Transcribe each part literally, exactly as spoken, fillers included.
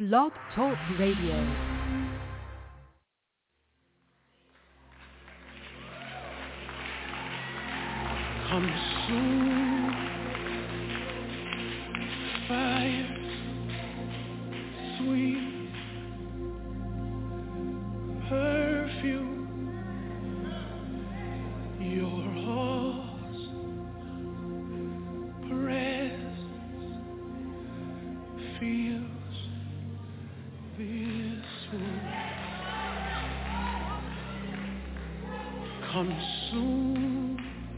Blog Talk Radio. Consume fire, sweet perfume, your awesome presence fills this room. Consume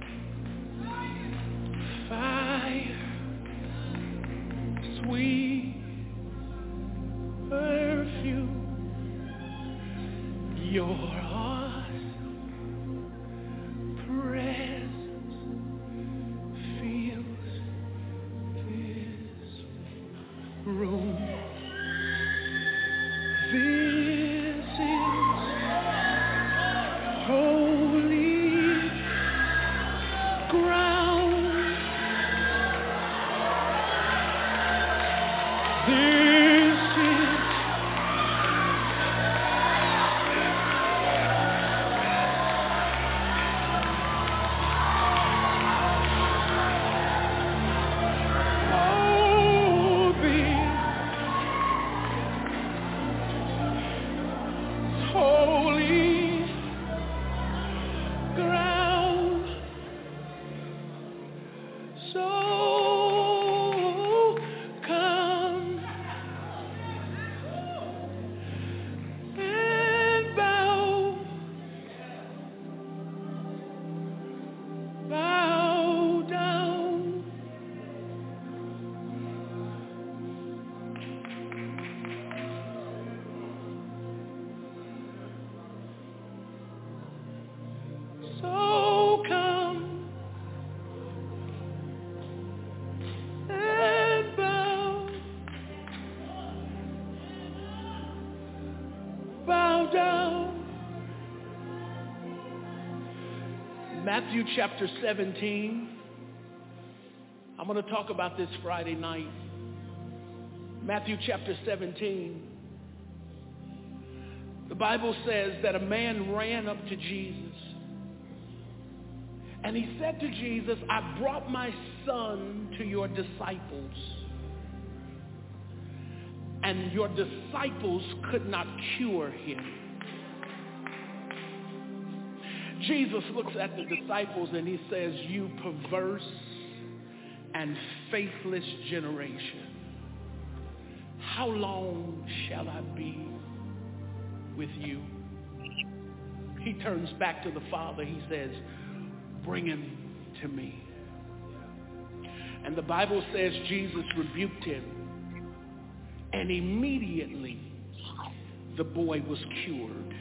fire, sweet perfume, your awesome presence fills this room. This is holy ground. This is oh, this holy ground. So come and bow, bow down. So come and bow, bow down. Matthew chapter seventeen. I'm going to talk about this Friday night. Matthew chapter seventeen. The Bible says that a man ran up to Jesus and he said to Jesus, I brought my son to your disciples, and your disciples could not cure him. Jesus looks at the disciples and he says, you perverse and faithless generation, how long shall I be with you? He turns back to the Father. He says, bring him to me. And the Bible says Jesus rebuked him, and immediately the boy was cured.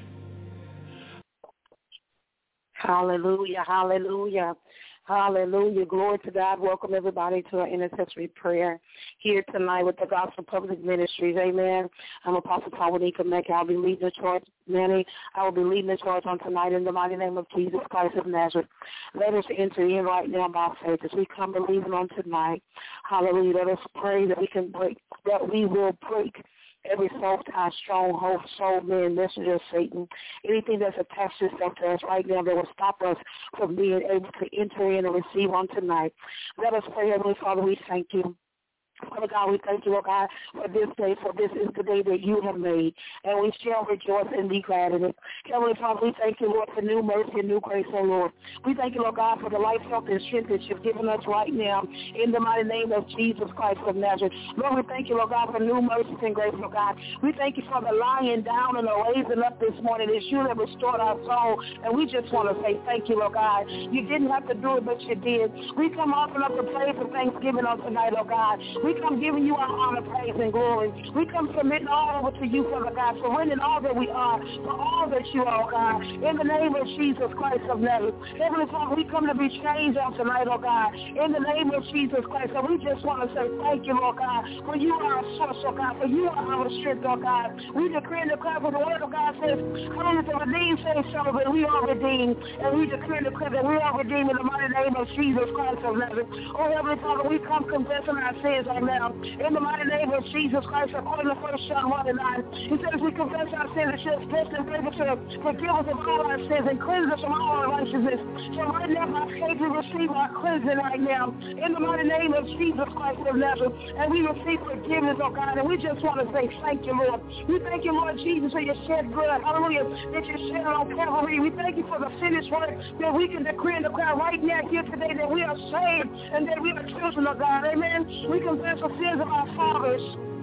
Hallelujah, hallelujah, hallelujah. Glory to God. Welcome everybody to our intercessory prayer here tonight with the Gospel Public Ministries. Amen. I'm Apostle Tawanika Mecca. I'll be leading the charge. Manny, I will be leading the charge on tonight in the mighty name of Jesus Christ of Nazareth. Let us enter in right now by faith as we come believing on tonight. Hallelujah. Let us pray that we can break, that we will break every soul tie, stronghold, soul man, messenger of Satan, anything that's attached itself to us right now that will stop us from being able to enter in and receive on tonight. Let us pray, Heavenly Father, we thank you. Father God, we thank you, Lord God, for this day, for this is the day that you have made, and we shall rejoice and be glad in it. Heavenly Father, we thank you, Lord, for new mercy and new grace, oh Lord. We thank you, Lord God, for the life, health, and strength that you've given us right now in the mighty name of Jesus Christ of Nazareth. Lord, we thank you, Lord God, for new mercy and grace, Lord God. We thank you for the lying down and the raising up this morning. It's you that restored our soul, and we just want to say thank you, Lord God. You didn't have to do it, but you did. We come offering up the praise and thanksgiving on tonight, oh God. We come giving you our honor, praise, and glory. We come submitting all over to you, Father God, surrendering all that we are for all that you are, God. In the name of Jesus Christ of Nazareth. Heavenly Father, we come to be changed on tonight, oh God. In the name of Jesus Christ. And we just want to say thank you, Lord God, for you are our source, oh God, for you are our strength, oh God. We decree and declare, for the word of God says, hallelujah, the redeemed say so, but we are redeemed. And we decree and declare that we are redeemed in the mighty name of Jesus Christ of Nazareth. Oh, Heavenly Father, we come confessing our sins right now. In the mighty name of Jesus Christ, according to First John one and nine, he says we confess our sins and should bless and pray to forgive us of all our sins and cleanse us from all unrighteousness. So right now, by faith, we receive our cleansing right now. In the mighty name of Jesus Christ of Nazareth, and we receive forgiveness, oh God, and we just want to say thank you, Lord. We thank you, Lord Jesus, for your shed blood, hallelujah, that you shed on Calvary. We thank you for the finished work that we can decree and declare right now here today that we are saved and that we are children of God, amen. We confess the sins of our fathers.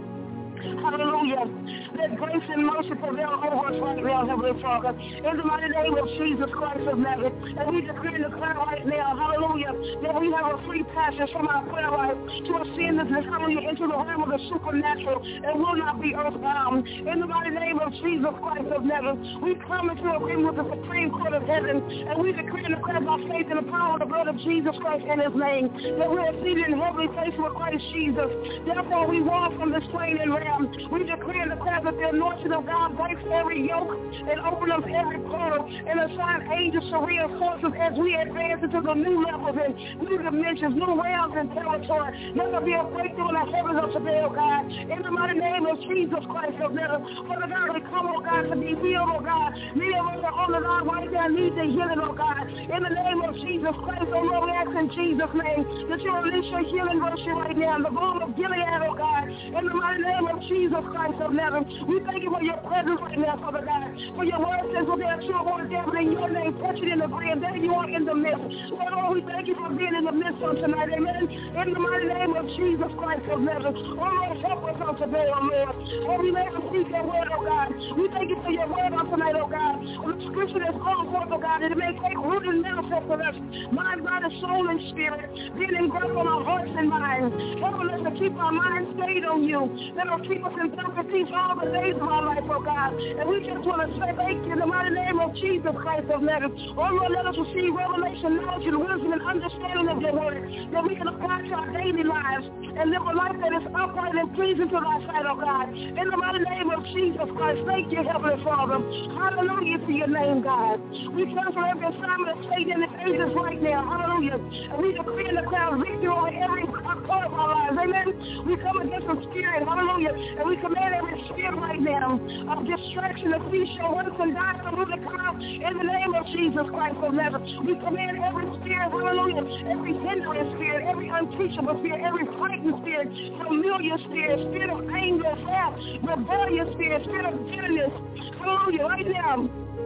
Hallelujah. Let grace and mercy prevail over us right now, Heavenly Father. In the mighty name of Jesus Christ of Nazareth. And we decree and declare right now, hallelujah, that we have a free passage from our prayer life to ascend this, hallelujah, into the realm of the supernatural and will not be earthbound. In the mighty name of Jesus Christ of Nazareth, we come into agreement with the Supreme Court of Heaven, and we decree and declare by faith in the power of the blood of Jesus Christ in his name, that we are seated in heavenly places with Christ Jesus. Therefore, we walk from this plane and realm. We decree and declare that the anointing of God breaks every yoke and opens up every portal and assign angels to reinforce us as we advance into the new levels and new dimensions, new realms and territory. Let there be a breakthrough in the heavens of today, oh God. In the mighty name of Jesus Christ of Nazareth, Father God, we come, oh God, to be healed, oh God. Many of us are on the line right now, need the healing, oh God. In the name of Jesus Christ, oh Lord, we ask in Jesus' name that you release your healing virtue right now in the balm of Gilead, oh God. In the mighty name of Jesus Christ of Nazareth, we thank you for your presence right now, Father God. For your word says, well, there are two or more gathered in your name, touch it in the and there you are in the midst. So, Lord, we thank you for being in the midst on tonight, amen. In the mighty name of Jesus Christ of Nazareth, oh Lord, help us on today, oh Lord. Oh, we may receive your word, oh God. We thank you for your word on tonight, oh God. The scripture that's going forth, oh God, that it may take root and manifest for us, mind, body, soul, and spirit, being engulfed on our hearts and minds, helping us to keep our minds stayed on you. Let us keep us in perfect peace all the days of our life, oh God. And we just want to say thank you in the mighty name of Jesus Christ of Nazareth. Oh Lord, let us receive revelation, knowledge, and wisdom and understanding of your word, that we can apply to our daily lives and live a life that is upright and pleasing to thy sight, oh God. In the mighty name of Jesus Christ, thank you, Heavenly Father. Hallelujah to your name, God. We cancel every assignment of Satan and his angels right now. Hallelujah. And we decree and declare victory over every part of our lives. Amen. We come against the spirit. Hallelujah. And we command every spirit right now of distraction, of cease your works and die from who to come out in the name of Jesus Christ of Nazareth. We command every spirit, hallelujah, every hindering spirit, every unteachable spirit, every frightened spirit, familiar spirit, spirit of anger, wrath, rebellious spirit, spirit of bitterness, hallelujah, right now.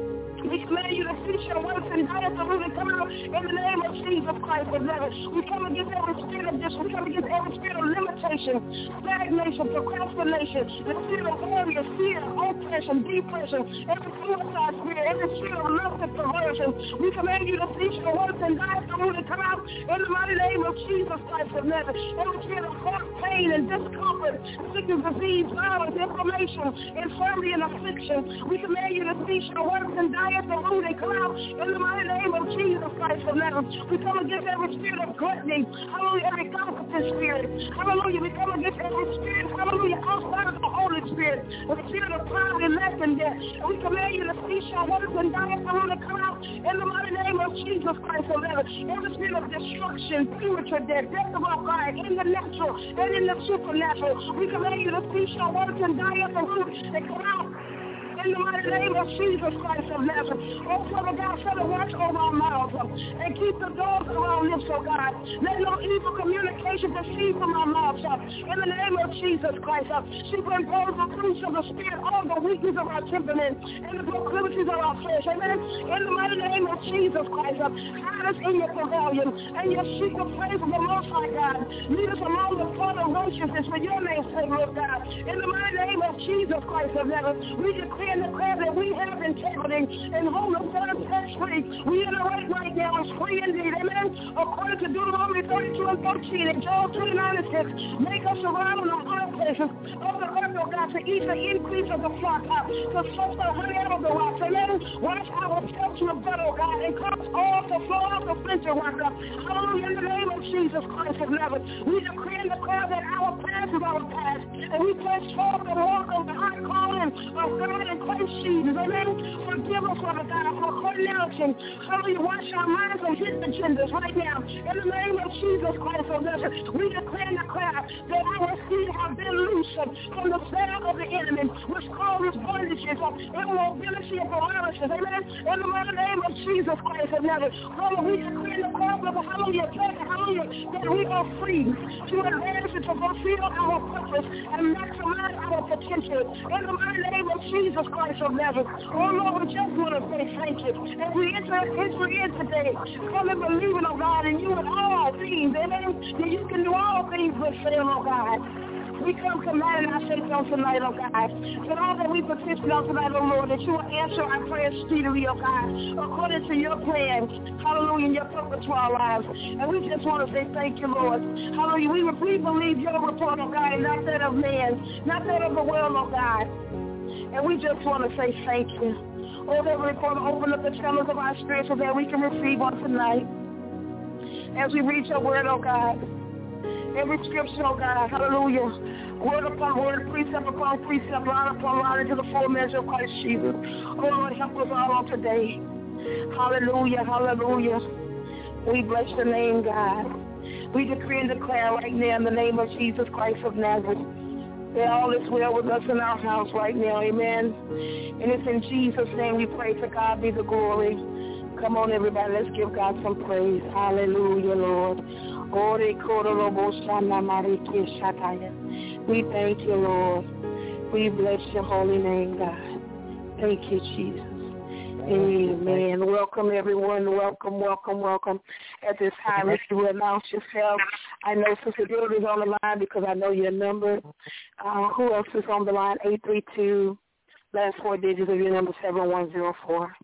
We command you to cease your works and die at the root and come out in the name of Jesus Christ of Nazareth. We come against every spirit of this. We come against every spirit of limitation, stagnation, procrastination, the spirit of worry, fear, oppression, depression, every suicide spirit, every spirit of lust and perversion. We command you to cease your works and die at the root and come out in the mighty name of Jesus Christ of Nazareth. Every spirit of heart pain and discomfort, sickness, disease, violence, inflammation, infirmity, and affliction. We command you to cease your works and die at the root and come out in the mighty name of Jesus Christ of Nazareth. We come against every spirit of gluttony, hallelujah, every competent spirit, hallelujah. We come against every spirit, hallelujah, outside of the Holy Spirit, the spirit of poverty, lack, and death. And we command you to cease your works and die at the root and come out in the mighty name of Jesus Christ of Nazareth. Every spirit of destruction, premature death, death of our God, in the natural and in the supernatural. We command you to cease your works and die at the root and come out in the mighty name of Jesus Christ of Nazareth. Oh, Father God, set a watch over our mouths uh, and keep the doors of our lips, oh God. Let no evil communication proceed from our mouths. Uh, in the name of Jesus Christ, uh, superimpose the fruits of the Spirit, all the weakness of our temperament and the proclivities of our flesh. Amen. In the mighty name of Jesus Christ, uh, hide us in your pavilion and your secret place of the Most High God. Lead us along the path of righteousness for your name's sake, Lord God. In the mighty name of Jesus Christ of Nazareth, we decree and declare that we have integrity and wholeness set us free. We iterate right now as free indeed, amen. According to Deuteronomy thirty-two and thirteen and Joel twenty-nine and six, make us around in the high places of the earth, oh God, to eat the increase of the flock, uh, to soak the honey out of the rocks, amen. Wash our steps with blood, oh God, and cause all to flow out the flincher rock. Hallelujah, in the name of Jesus Christ of Nazareth. We decree and declare that our past is our past, and we press forward and walk on the high calling of God and Christ Jesus, amen. For forgive us, Father God, for carnality. Hallelujah, wash our minds from hidden agendas right now. In the name of Jesus Christ of Nazareth, we declare and declare that our feet have been loosened from the snare of the enemy, which causes bondages of immobility and paralysis. Amen. In the mighty name of Jesus Christ of Nazareth, Father, we declare the call of hallelujah, hallelujah, that we are free to advance and to fulfill our purpose and maximize our potential. In the mighty name of Jesus Christ of Nazareth, oh Lord, we just want to say thank you. As we enter, enter in today, come and believing, oh God, in you in all things. Amen. That you can do all things but fail, oh God. We come commanding our faith on tonight, oh God. That all that we petition on tonight, oh Lord, that you will answer our prayers speedily, oh God, according to your plan. Hallelujah, and your purpose for our lives. And we just want to say thank you, Lord. Hallelujah. We, we believe your report, oh God, and not that of man, not that of the world, oh God. And we just want to say thank you. Oh, Heavenly Father, open up the channels of our spirit so that we can receive on tonight. As we read your word, oh God. Every scripture, oh God, hallelujah. Word upon word, precept upon precept, line upon line into the full measure of Christ Jesus. Oh Lord, help us all on today. Hallelujah, hallelujah. We bless your name, God. We decree and declare right now in the name of Jesus Christ of Nazareth that all is well with us in our house right now, amen. And it's in Jesus' name we pray. To God be the glory. Come on, everybody, let's give God some praise. Hallelujah, Lord. We thank you, Lord. We bless your holy name, God. Thank you, Jesus. Amen. Welcome, everyone. Welcome, welcome, welcome. At this time, if you will announce yourself. I know Sister Dillard is on the line because I know your number. Uh, who else is on the line? eight three two, last four digits of your number, seven one zero four.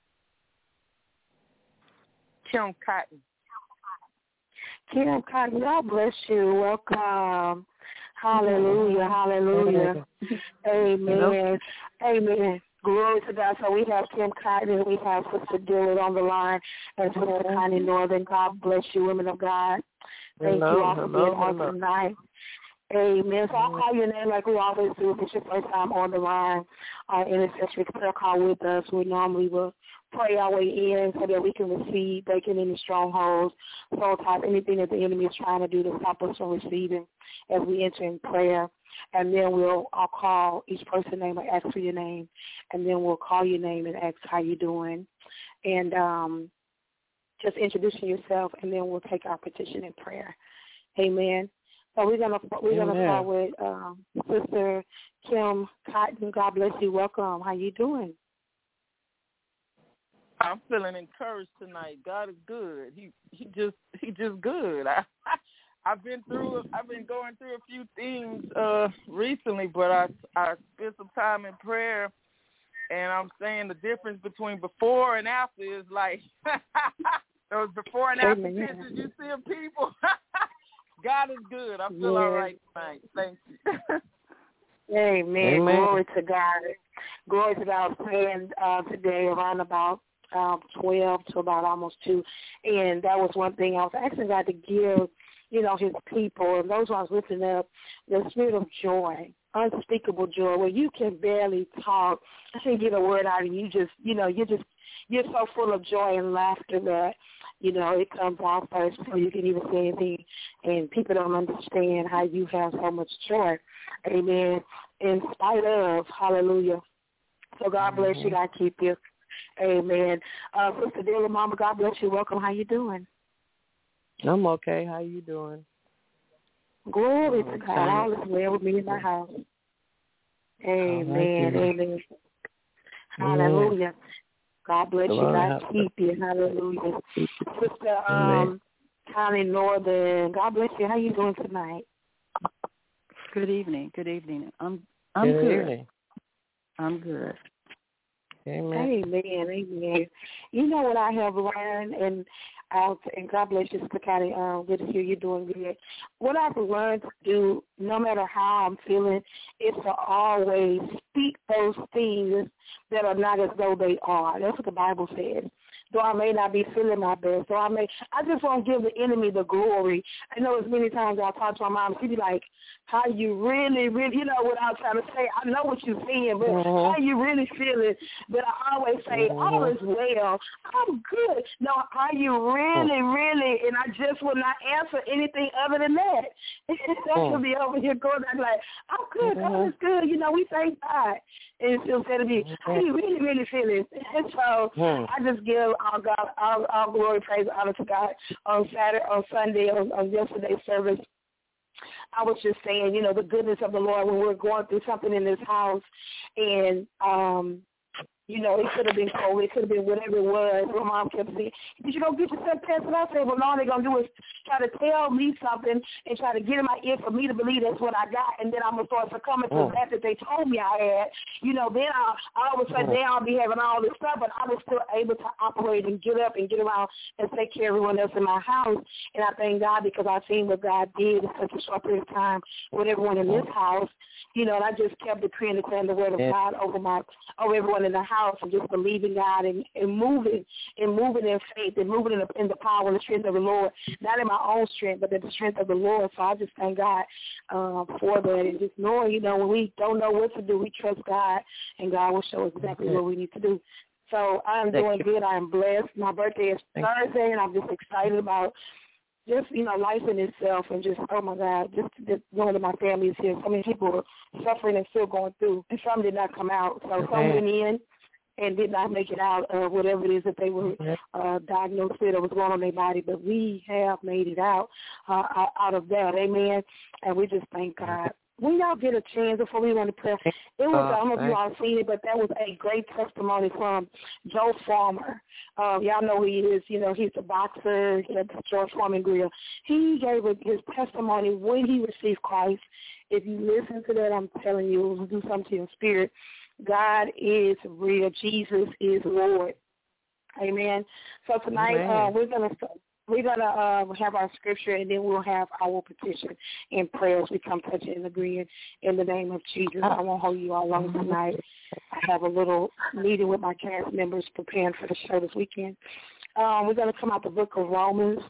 Kim Cotton. Kim Cotton, God bless you. Welcome. Hallelujah, hallelujah. Amen. Amen. Glory to God. So we have Kim Cotton, we have Sister Dillard on the line, and Sister Connie Northern. God bless you, women of God. Thank hello, you all for hello, being on hello. tonight. Amen. So I'll call your name like we always do. If it's your first time on the line, our intercessory prayer call with us, we normally will pray our way in so that we can receive, breaking any strongholds, soul type, anything that the enemy is trying to do to stop us from receiving as we enter in prayer. And then we'll I'll call each person's name and ask for your name, and then we'll call your name and ask how you're doing, and um, just introducing yourself, and then we'll take our petition in prayer. Amen. So we're gonna we're Amen. gonna start with um, Sister Kim Cotton. God bless you. Welcome. How you doing? I'm feeling encouraged tonight. God is good. He he just he just good. I, I've been through I've been going through a few things uh, recently, but I I spent some time in prayer, and I'm saying the difference between before and after is like those before and after Amen. pictures you see of people. God is good. I feel yeah. all right tonight. Thank you. Amen. Amen. Glory to God. Glory to God. I was praying uh, today around about um, twelve to about almost two, and that was one thing I was asking God to give, you know, his people, and those who I was lifting up, the spirit of joy, unspeakable joy, where you can barely talk. I can't get a word out of you. You just, you know, you're just, you're so full of joy and laughter that, you know, it comes out first before you can even say anything, and people don't understand how you have so much joy. Amen. In spite of, hallelujah. So God bless you. God keep you. Amen. Uh, Sister Dillard, Mama, God bless you. Welcome. How you doing? I'm okay. How you doing? Glory oh, to God. All is well with me in my house. Amen. Right, Amen. Hallelujah. God bless you. God keep you. Hallelujah. Sister um, Connie Northern, God bless you. How you doing tonight? Good evening. Good evening. I'm I'm good. good. Evening. I'm good. Amen. Amen. Amen. You know what I have learned, and I'll, and God bless you, Sister Connie. Uh, good to hear you doing good. What I've learned to do, no matter how I'm feeling, is to always speak those things that are not as though they are. That's what the Bible says. though I may not be feeling my best, though I may, I just want to give the enemy the glory. I know as many times I talk to my mom, she be like, how you really, really, you know, without trying to say, I know what you're saying, but mm-hmm. how you really feeling? But I always say, mm-hmm. all is well. I'm good. No, are you really, really? And I just will not answer anything other than that. I could be over here going back like, I'm good. Mm-hmm. God is good. You know, we thank God. And she'll say to me, how you really, really feeling? And so mm-hmm. I just give all God, all, all glory, praise, honor to God on Saturday, on Sunday, on, on yesterday's service. I was just saying, you know, the goodness of the Lord when we're going through something in this house. And, um, you know, it could have been cold. It could have been whatever it was. My mom kept saying, did you go get yourself tested? I said, well, no, all they're going to do is try to tell me something and try to get in my ear for me to believe that's what I got. And then I'm going to start succumbing to that that they told me I had. You know, then I'll, all of a sudden, then I'll be having all this stuff, but I was still able to operate and get up and get around and take care of everyone else in my house. And I thank God because I've seen what God did in such a short period of time with everyone in this house. You know, and I just kept decreeing and declaring the word of God over my, over everyone in the house, and just believing God and, and moving and moving in faith and moving in the, in the power and the strength of the Lord, not in my own strength, but in the strength of the Lord. So I just thank God uh, for that, and just knowing, you know, when we don't know what to do, we trust God, and God will show us exactly what we need to do. So I'm doing good. I am blessed. My birthday is Thursday, and I'm just excited about just, you know, life in itself, and just, oh, my God, just, just knowing that my family is here. So many people are suffering and still going through, and some did not come out. So some went in and did not make it out of whatever it is that they were uh, diagnosed with or was going on in their body. But we have made it out uh, out of that, amen, and we just thank God. When y'all get a chance before we want to pray, it was, uh, I don't know if you all seen it, but that was a great testimony from Joe Farmer. Um, y'all know who he is. You know, he's a boxer. He had the George Foreman grill. He gave his testimony when he received Christ. If you listen to that, I'm telling you, it will do something to your spirit. God is real. Jesus is Lord. Amen. So tonight uh, we're going to We're going to uh, have our scripture, and then we'll have our petition and prayers. We come touching and agreeing in the name of Jesus. I won't hold you all long tonight. I have a little meeting with my cast members preparing for the show this weekend. Um, we're going to come out the book of Romans.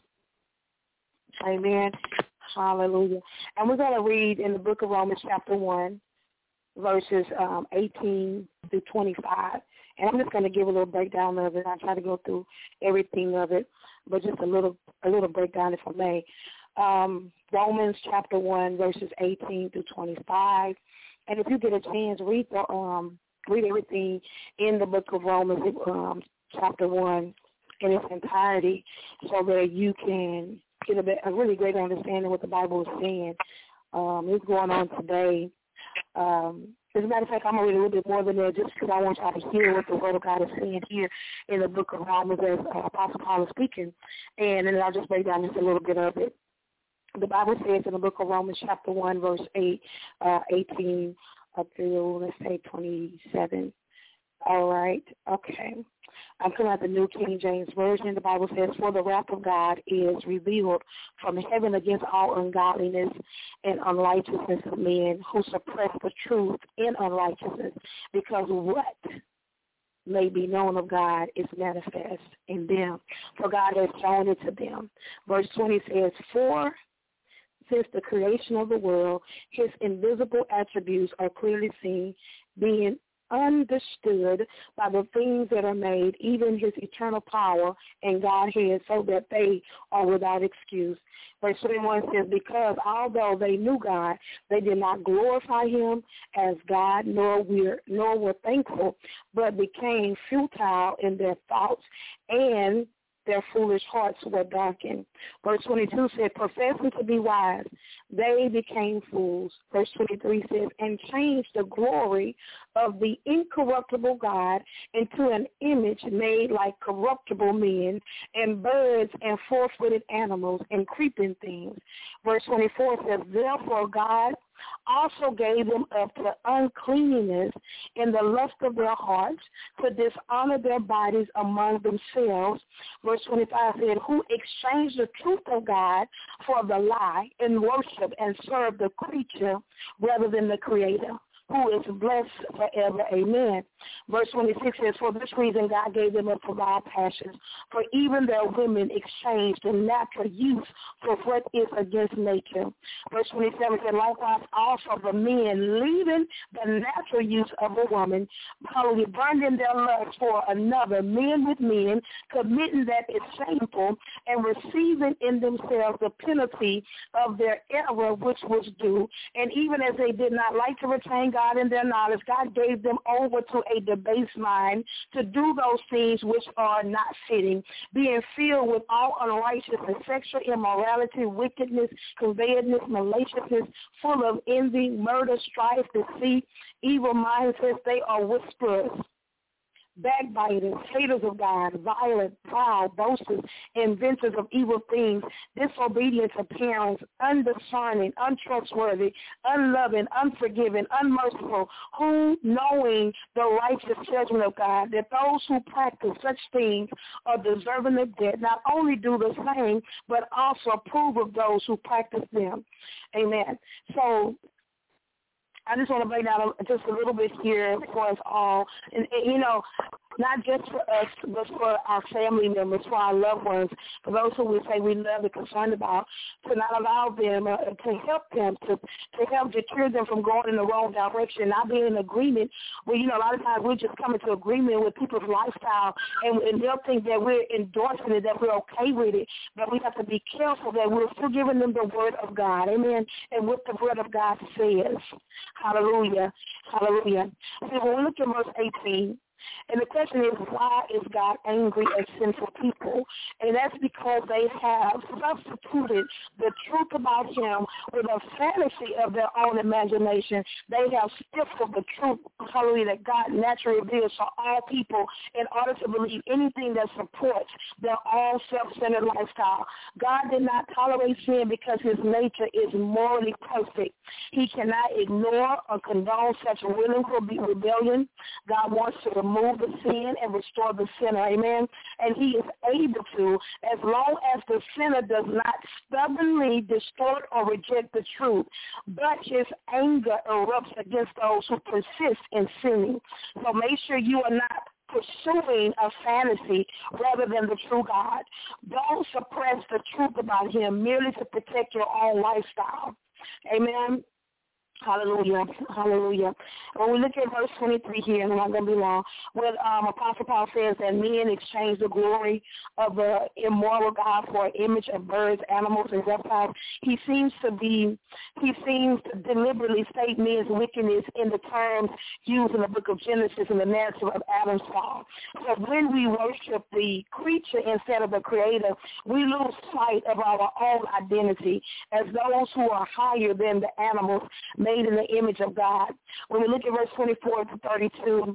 Amen. Hallelujah. And we're going to read in the book of Romans chapter one, verses um, eighteen through twenty-five. And I'm just going to give a little breakdown of it. I'll try to go through everything of it, but just a little a little breakdown, if I may. Um, Romans chapter one, verses eighteen through twenty-five. And if you get a chance, read the um, read everything in the book of Romans, um, chapter one, in its entirety, so that you can get a, bit, a really great understanding of what the Bible is saying. Um, it's going on today. Um, as a matter of fact, I'm going to read a little bit more than that just because I want y'all to hear what the Word of God is saying here in the book of Romans as uh, Apostle Paul is speaking. And then I'll just break down just a little bit of it. The Bible says in the book of Romans chapter one, verse eight, uh, eighteen up through, let's say, twenty-seven. All right. Okay. I'm coming out the New King James Version. The Bible says, for the wrath of God is revealed from heaven against all ungodliness and unrighteousness of men who suppress the truth in unrighteousness, because what may be known of God is manifest in them, for God has shown it to them. Verse twenty says, for since the creation of the world, his invisible attributes are clearly seen, being understood by the things that are made, even his eternal power and Godhead, so that they are without excuse. Verse twenty-one says, because although they knew God, they did not glorify him as God, nor were, nor were thankful, but became futile in their thoughts, and their foolish hearts were darkened. Verse twenty-two said, professing to be wise, they became fools. Verse twenty-three says, and changed the glory of the incorruptible God into an image made like corruptible men and birds and four-footed animals and creeping things. Verse twenty-four says, therefore God also gave them up to uncleanness in the lust of their hearts, to dishonor their bodies among themselves. Verse twenty-five said, who exchanged the truth of God for the lie and worship and serve the creature rather than the Creator, who is blessed forever. Amen. Verse twenty-six says, for this reason God gave them up for wild passions, for even their women exchanged the natural use for what is against nature. Verse twenty-seven said, likewise also the men, leaving the natural use of a woman, probably burning their lust for another, men with men, committing that is shameful, and receiving in themselves the penalty of their error which was due. And even as they did not like to retain God in their knowledge, God gave them over to a debased mind to do those things which are not fitting, being filled with all unrighteousness, sexual immorality, wickedness, covetousness, maliciousness, full of envy, murder, strife, deceit, evil mindsets. They are whisperers, backbiters, haters of God, violent, proud, boasters, inventors of evil things, disobedient to parents, undiscerning, untrustworthy, unloving, unforgiving, unmerciful, who, knowing the righteous judgment of God, that those who practice such things are deserving of death, not only do the same, but also approve of those who practice them. Amen. So I just want to break down just a little bit here for us all. And, and, you know, not just for us, but for our family members, for our loved ones, for those who we say we love and concerned about, to not allow them, uh, to help them, to, to help deter them from going in the wrong direction, not being in agreement. Well, you know, a lot of times we just come into agreement with people's lifestyle, and, and they'll think that we're endorsing it, that we're okay with it, but we have to be careful that we're still giving them the word of God, amen, and what the word of God says. Hallelujah. Hallelujah. See, when we look at verse eighteen, and the question is, why is God angry at sinful people? And that's because they have substituted the truth about him with a fantasy of their own imagination. They have stifled the truth, hallelujah, that God naturally reveals for all people in order to believe anything that supports their own self-centered lifestyle. God did not tolerate sin because his nature is morally perfect. He cannot ignore or condone such willing rebellion. God wants to remove the sin and restore the sinner, amen? And he is able to, as long as the sinner does not stubbornly distort or reject the truth, but his anger erupts against those who persist in sinning. So make sure you are not pursuing a fantasy rather than the true God. Don't suppress the truth about him merely to protect your own lifestyle. Amen. Hallelujah. Hallelujah. When we look at verse twenty-three here, and I'm not going to be long, when um, Apostle Paul says that men exchange the glory of the immoral God for an image of birds, animals, and reptiles, he seems to be, he seems to deliberately state men's wickedness in the terms used in the book of Genesis in the narrative of Adam's fall. So when we worship the creature instead of the creator, we lose sight of our own identity as those who are higher than the animals made in the image of God. When we look at verse twenty-four to thirty-two,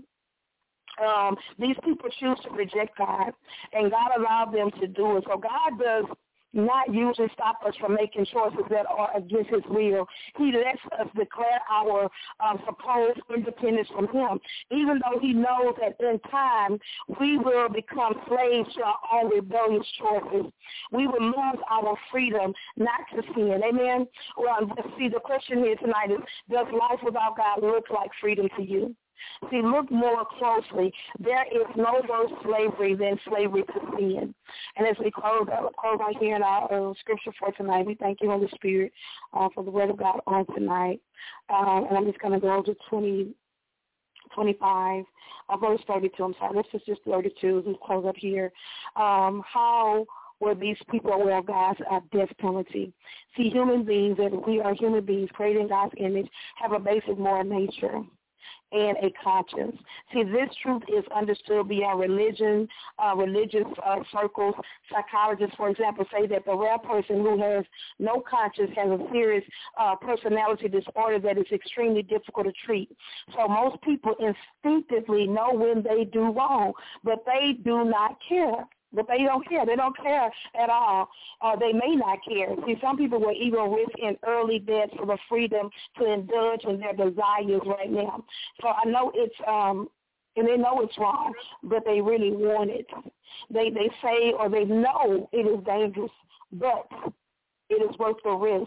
um, these people choose to reject God, and God allowed them to do it. So God does not usually stop us from making choices that are against his will. He lets us declare our um, supposed independence from him, even though he knows that in time we will become slaves to our own rebellious choices. We will lose our freedom not to sin. Amen? Well, see, the question here tonight is, does life without God look like freedom to you? See, look more closely. There is no worse slavery than slavery to sin. And as we close, uh, close right here in our uh, scripture for tonight, we thank you, Holy Spirit, uh, for the word of God on tonight. Um, and I'm just going to go to twenty, twenty-five, uh, verse thirty-two. I'm sorry, this is just thirty-two as we close up here. Um, how were these people aware of God's uh, death penalty? See, human beings, and we are human beings created in God's image, have a basic moral nature and a conscience. See, this truth is understood beyond religion, uh, religious uh, circles. Psychologists, for example, say that the rare person who has no conscience has a serious uh, personality disorder that is extremely difficult to treat. So most people instinctively know when they do wrong, but they do not care. But they don't care. They don't care at all. Uh, they may not care. See, some people will even risk in early death for the freedom to indulge in their desires right now. So I know it's, um, and they know it's wrong, but they really want it. They they say or they know it is dangerous, but it is worth the risk.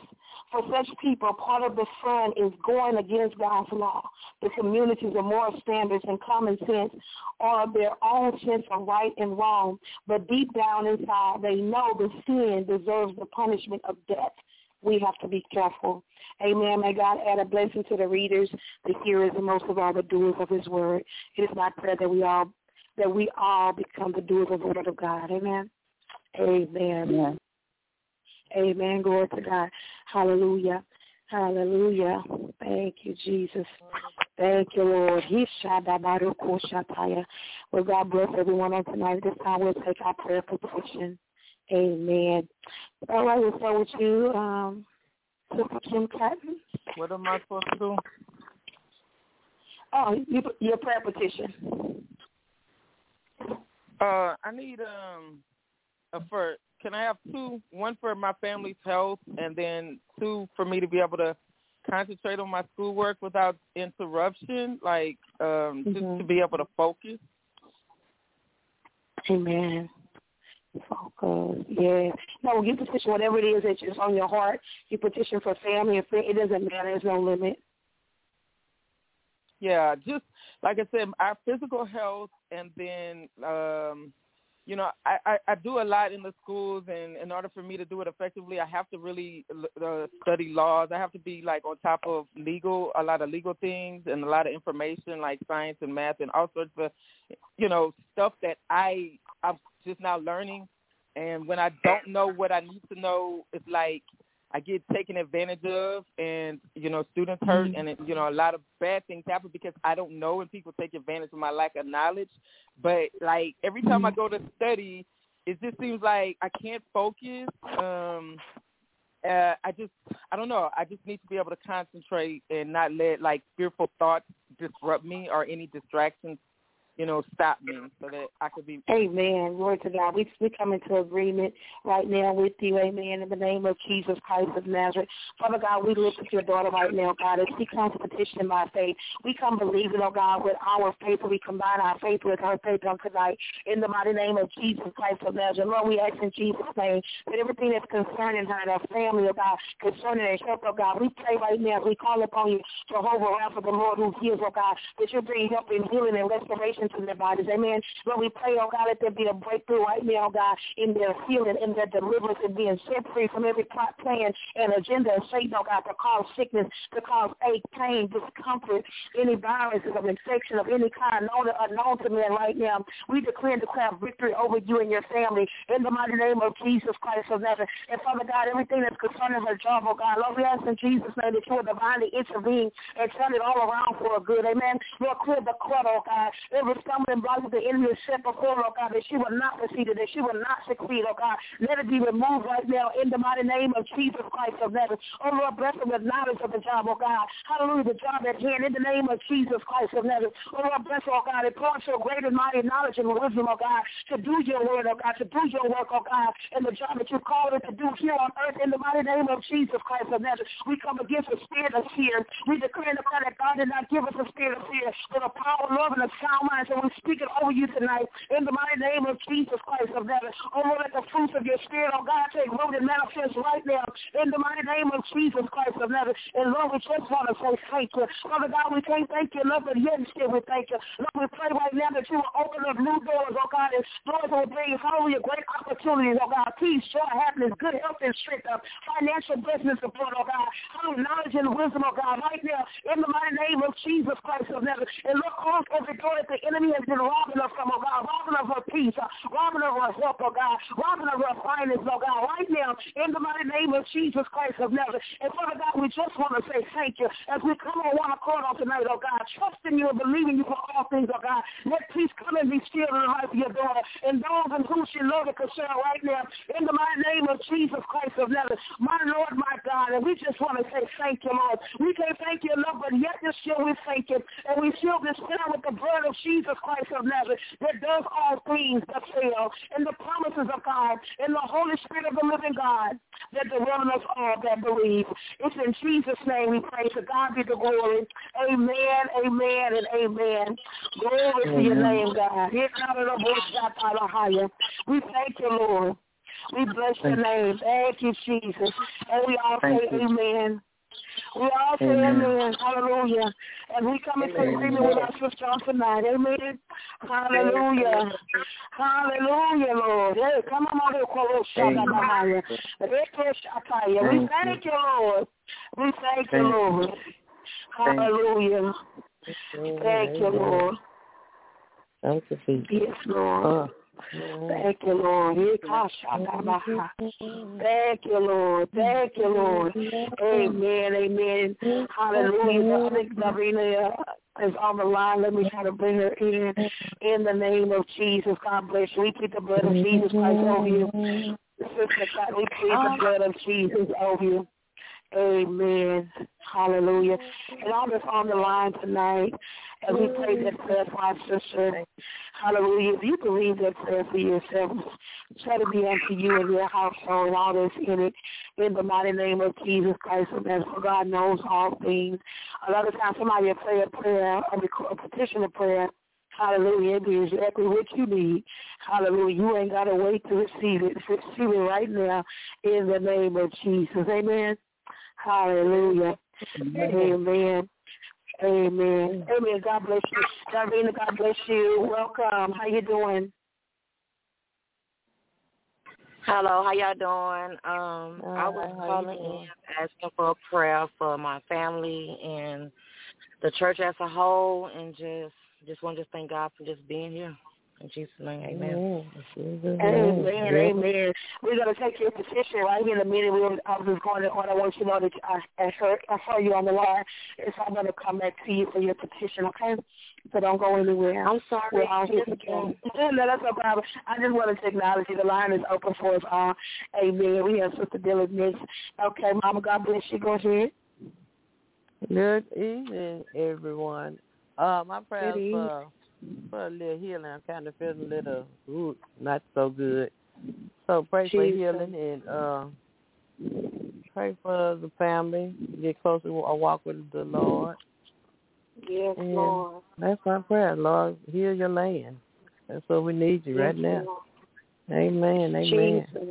For such people, part of the fun is going against God's law. The communities of moral standards and common sense are their own sense of right and wrong, but deep down inside, they know the sin deserves the punishment of death. We have to be careful. Amen. May God add a blessing to the readers, the hearers, and most of all the doers of his word. It is my prayer that we all that we all become the doers of the word of God. Amen. Amen. Amen. Amen. Glory to God. Hallelujah. Hallelujah. Thank you, Jesus. Thank you, Lord. Well, God bless everyone on tonight. This time we'll take our prayer petition. Amen. All right, we'll start with you, um, Sister Kim Catton. What am I supposed to do? Oh, you, your prayer petition. Uh, I need um a for. Can I have two? One for my family's health, and then two for me to be able to concentrate on my schoolwork without interruption, like um, mm-hmm. just to be able to focus. Amen. Focus. Yeah. No, you petition whatever it is that's just on your heart. You petition for family and friends. It doesn't matter. There's no limit. Yeah, just like I said, our physical health, and then, um, you know, I, I, I do a lot in the schools, and in order for me to do it effectively, I have to really uh, study laws. I have to be, like, on top of legal, a lot of legal things and a lot of information, like science and math and all sorts of, you know, stuff that I, I'm just now learning. And when I don't know what I need to know, it's like I get taken advantage of, and, you know, students hurt, and, it, you know, a lot of bad things happen because I don't know, and people take advantage of my lack of knowledge. But, like, every time I go to study, it just seems like I can't focus. Um, uh, I just, I don't know. I just need to be able to concentrate and not let, like, fearful thoughts disrupt me or any distractions, you know, stop me so that I could be. Amen. Glory to God. We we come into agreement right now with you, amen, in the name of Jesus Christ of Nazareth. Father God, we lift up your daughter right now, God, as she comes to petition by faith. We come believing, oh God, with our faith, we combine our faith with her faith on tonight in the mighty name of Jesus Christ of Nazareth. Lord, we ask in Jesus' name that everything that's concerning her and her family, oh God, concerning her health, oh God, we pray right now as we call upon you, Jehovah Rapha, the Lord who heals, oh God, that you bring help and healing and restoration to their bodies. Amen. Lord, we pray, oh God, let there be a breakthrough right now, oh God, in their healing, in their deliverance, and being set free from every plot, plan, and agenda of Satan, oh God, to cause sickness, to cause ache, pain, discomfort, any viruses of infection of any kind, known or unknown to men right now. We declare and declare victory over you and your family in the mighty name of Jesus Christ of Nazareth. And Father God, everything that's concerning her job, oh God, Lord, we ask in Jesus' name that you will divinely intervene and turn it all around for a good. Amen. Lord, clear the clutter, oh God, every stumbling block that the enemy has set before, oh God, that she will not proceed, that she will not succeed, oh God. Let it be removed right now in the mighty name of Jesus Christ of Nazareth. Oh Lord, bless her with knowledge of the job, oh God. Hallelujah, the job at hand in the name of Jesus Christ of Nazareth. Oh Lord, bless her, oh God. It pours your great and mighty knowledge and wisdom, oh God, to do your word, oh God, to do your work, oh God, and the job that you called her to do here on earth in the mighty name of Jesus Christ of Nazareth. We come against the spirit of fear. We declare and declare that God did not give us a spirit of fear, but a power, love, and a sound mind. So we speak it over you tonight in the mighty name of Jesus Christ of Nazareth. Oh Lord, let the fruits of your spirit, oh God, take root and manifest right now in the mighty name of Jesus Christ of Nazareth. And Lord, we just want to say thank you. Father God, we can't thank you enough, but yet still we thank you. Lord, we pray right now that you will open up new doors, oh God, and doors will bring, hallelujah, great opportunities, oh God, peace, joy, happiness, good health and strength, uh, financial business support, oh God, hallelujah, knowledge and wisdom, oh God, right now in the mighty name of Jesus Christ of Nazareth. And look, close every door that the enemy has been robbing us from, oh God, robbing of her peace, uh, robbing of her help, oh God, robbing of her finance, oh God, right now in the mighty name of Jesus Christ of Nazareth. And Father God, we just want to say thank you as we come on one accord on tonight, oh God, trusting you and believing you for all things, oh God. Let peace come and be still in the life of your daughter and those in whom she loves and concern right now in the mighty name of Jesus Christ of Nazareth. My Lord, my God, and we just want to say thank you, Lord. We can't thank you enough, but yet this still we thank you. And we seal this prayer with the blood of Jesus Christ of Nazareth that does all things but fail, and the promises of God, and the Holy Spirit of the living God that dwell in us all that believe. It's in Jesus' name we pray. To God be the glory. Amen, amen, and amen. Glory amen. To your name, God. We thank you, Lord. We bless your name. Thank you, Jesus. And we all say amen. We all say amen. amen. Hallelujah. And we come into agreement with our sister on tonight. Amen. Hallelujah. Hallelujah, Lord. Hey, come on, Lord. We thank you, Lord. We thank you, Lord. Hallelujah. Thank you, Lord. Thank you, yes, Lord. Thank you, Lord. Thank you, Lord. Thank you, Lord. Amen. Amen. Hallelujah. I think Davina is on the line. Let me try to bring her in. In the name of Jesus, God bless you. We keep the blood of Jesus Christ over you. Sister God, we plead the blood of Jesus over you. Amen. Hallelujah. And all that's on the line tonight, as we pray that prayer for our sister, hallelujah, if you believe that prayer for yourself, try to be unto you and your household and all that's in it, in the mighty name of Jesus Christ, and for God knows all things. A lot of times somebody will pray a prayer, a petition of prayer, hallelujah, it be exactly what you need. Hallelujah. You ain't got to wait to receive it. Receive it right now in the name of Jesus. Amen. Hallelujah. Amen. Amen. Amen. God bless you. Darvina, God bless you. Welcome. How you doing? Hello, how y'all doing? Um, uh, I was calling in asking for a prayer for my family and the church as a whole, and just just want to just thank God for just being here. In Jesus' name, amen. Amen, amen. amen. We're going to take your petition right here in a minute. We were, I was just going to, I want you to know that I, I, heard, I saw you on the line, and so I'm going to come back to you for your petition, okay? So don't go anywhere. I'm sorry. We're all here together. No, that's no problem. I just wanted to acknowledge you. The line is open for us all. Amen. We have Sister Dylan next. Okay, Mama, God bless you. Go ahead. Good evening, everyone. Uh, my prayers for... for a little healing. I'm kind of feeling a little ooh, not so good. So pray Jesus. for healing and uh, pray for the family. Get closer or walk with the Lord. Yes, and Lord. That's my prayer, Lord. Heal your land. That's what we need you yes, right now. Lord. Amen. Amen. Jesus.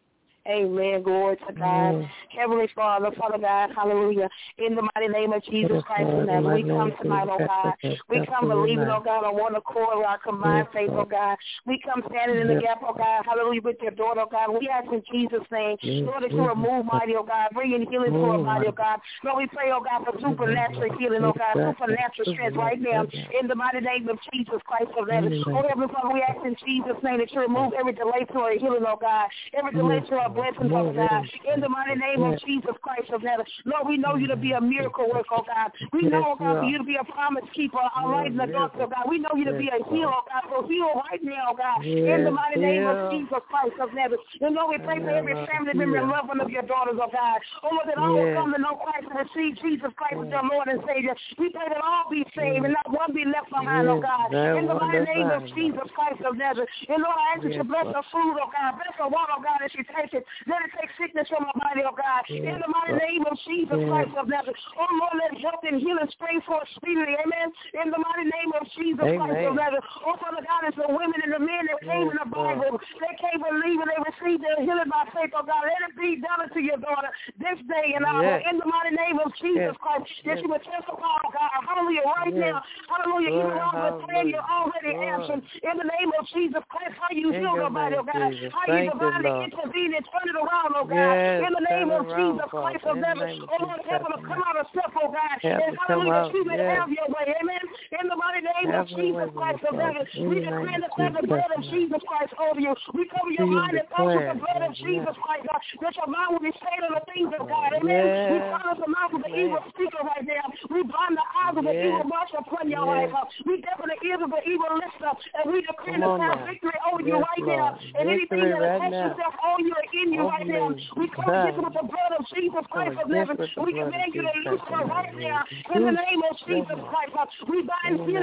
Amen. Glory to God. Mm. Heavenly Father, Father God, hallelujah. In the mighty name of Jesus Christ, of Nazareth, we come tonight, oh God. We come believing, oh God, on one accord, our combined faith, oh God. We come standing in the gap, oh God, hallelujah, with your daughter, oh God. We ask in Jesus' name, Lord, that you remove mighty, oh God, bringing healing to our body, oh God. Lord, we pray, oh God, for supernatural healing, oh God, supernatural strength right now, in the mighty name of Jesus Christ of Nazareth. Oh, Heavenly Father, we ask in Jesus' name that you remove every delay to our healing, oh God, every delay to our blessings, oh God, in the mighty name of Jesus Christ of Nazareth. Lord, we know you to be a miracle worker, oh God. We know, oh God, for you to be a promise keeper, a light in the dark, oh God. We know you to be a healer, oh God. So heal right now, oh God, in the mighty name of Jesus Christ of Nazareth. And Lord, we pray for every family member and loved one of your daughters, oh God. Oh Lord, that all will come to know Christ and receive Jesus Christ as their Lord and Savior. We pray that all be saved and not one be left behind, oh God. In the mighty name of Jesus Christ of Nazareth. And Lord, I ask that you bless her food, oh God. Bless her water, oh God, as she takes it. Let it take sickness from our body, oh God. In the mighty name of Jesus Christ of Nazareth. Oh Lord, let health and healing spring forth speedily. Amen. In the mighty name of Jesus Amen. Christ of Nazareth. Oh Father God, it's the women and the men that came yes, in the Bible. Lord. They came believing they received their healing by faith, oh God. Let it be done unto your daughter this day and hour. Yes. In the mighty name of Jesus yes. Christ. That yes. you would testify, oh God. Hallelujah. Right yes. now. Hallelujah. Lord, even while we're praying, you're already answering. In the name of Jesus Christ, how you heal your body, oh God. Jesus. How Thank you divinely intervene and turn it around, oh God. Yes, in the name of Jesus Christ of Nazareth. Oh Lord, help her to come out of step, oh God. And hallelujah, she would yes. have your way. Amen. In the mighty name have of Jesus Christ of Nazareth. We declare and declare the blood of Jesus Christ over you. We cover your mind and thoughts with the blood of Jesus Christ, God. That your mind will be stayed on the things of God. Amen. Yes. We silence the mouth of the evil speaker right now. We bind the eyes of the yes. evil march upon your yes. life. We deafen the ears of the evil listener. And we declare and declare victory over you right now. And anything that attaches itself on you or in you right now, we come against it with the blood of Jesus Christ of Nazareth. We command you to loose her right now in the name of Jesus Christ. We bind healing, hallelujah,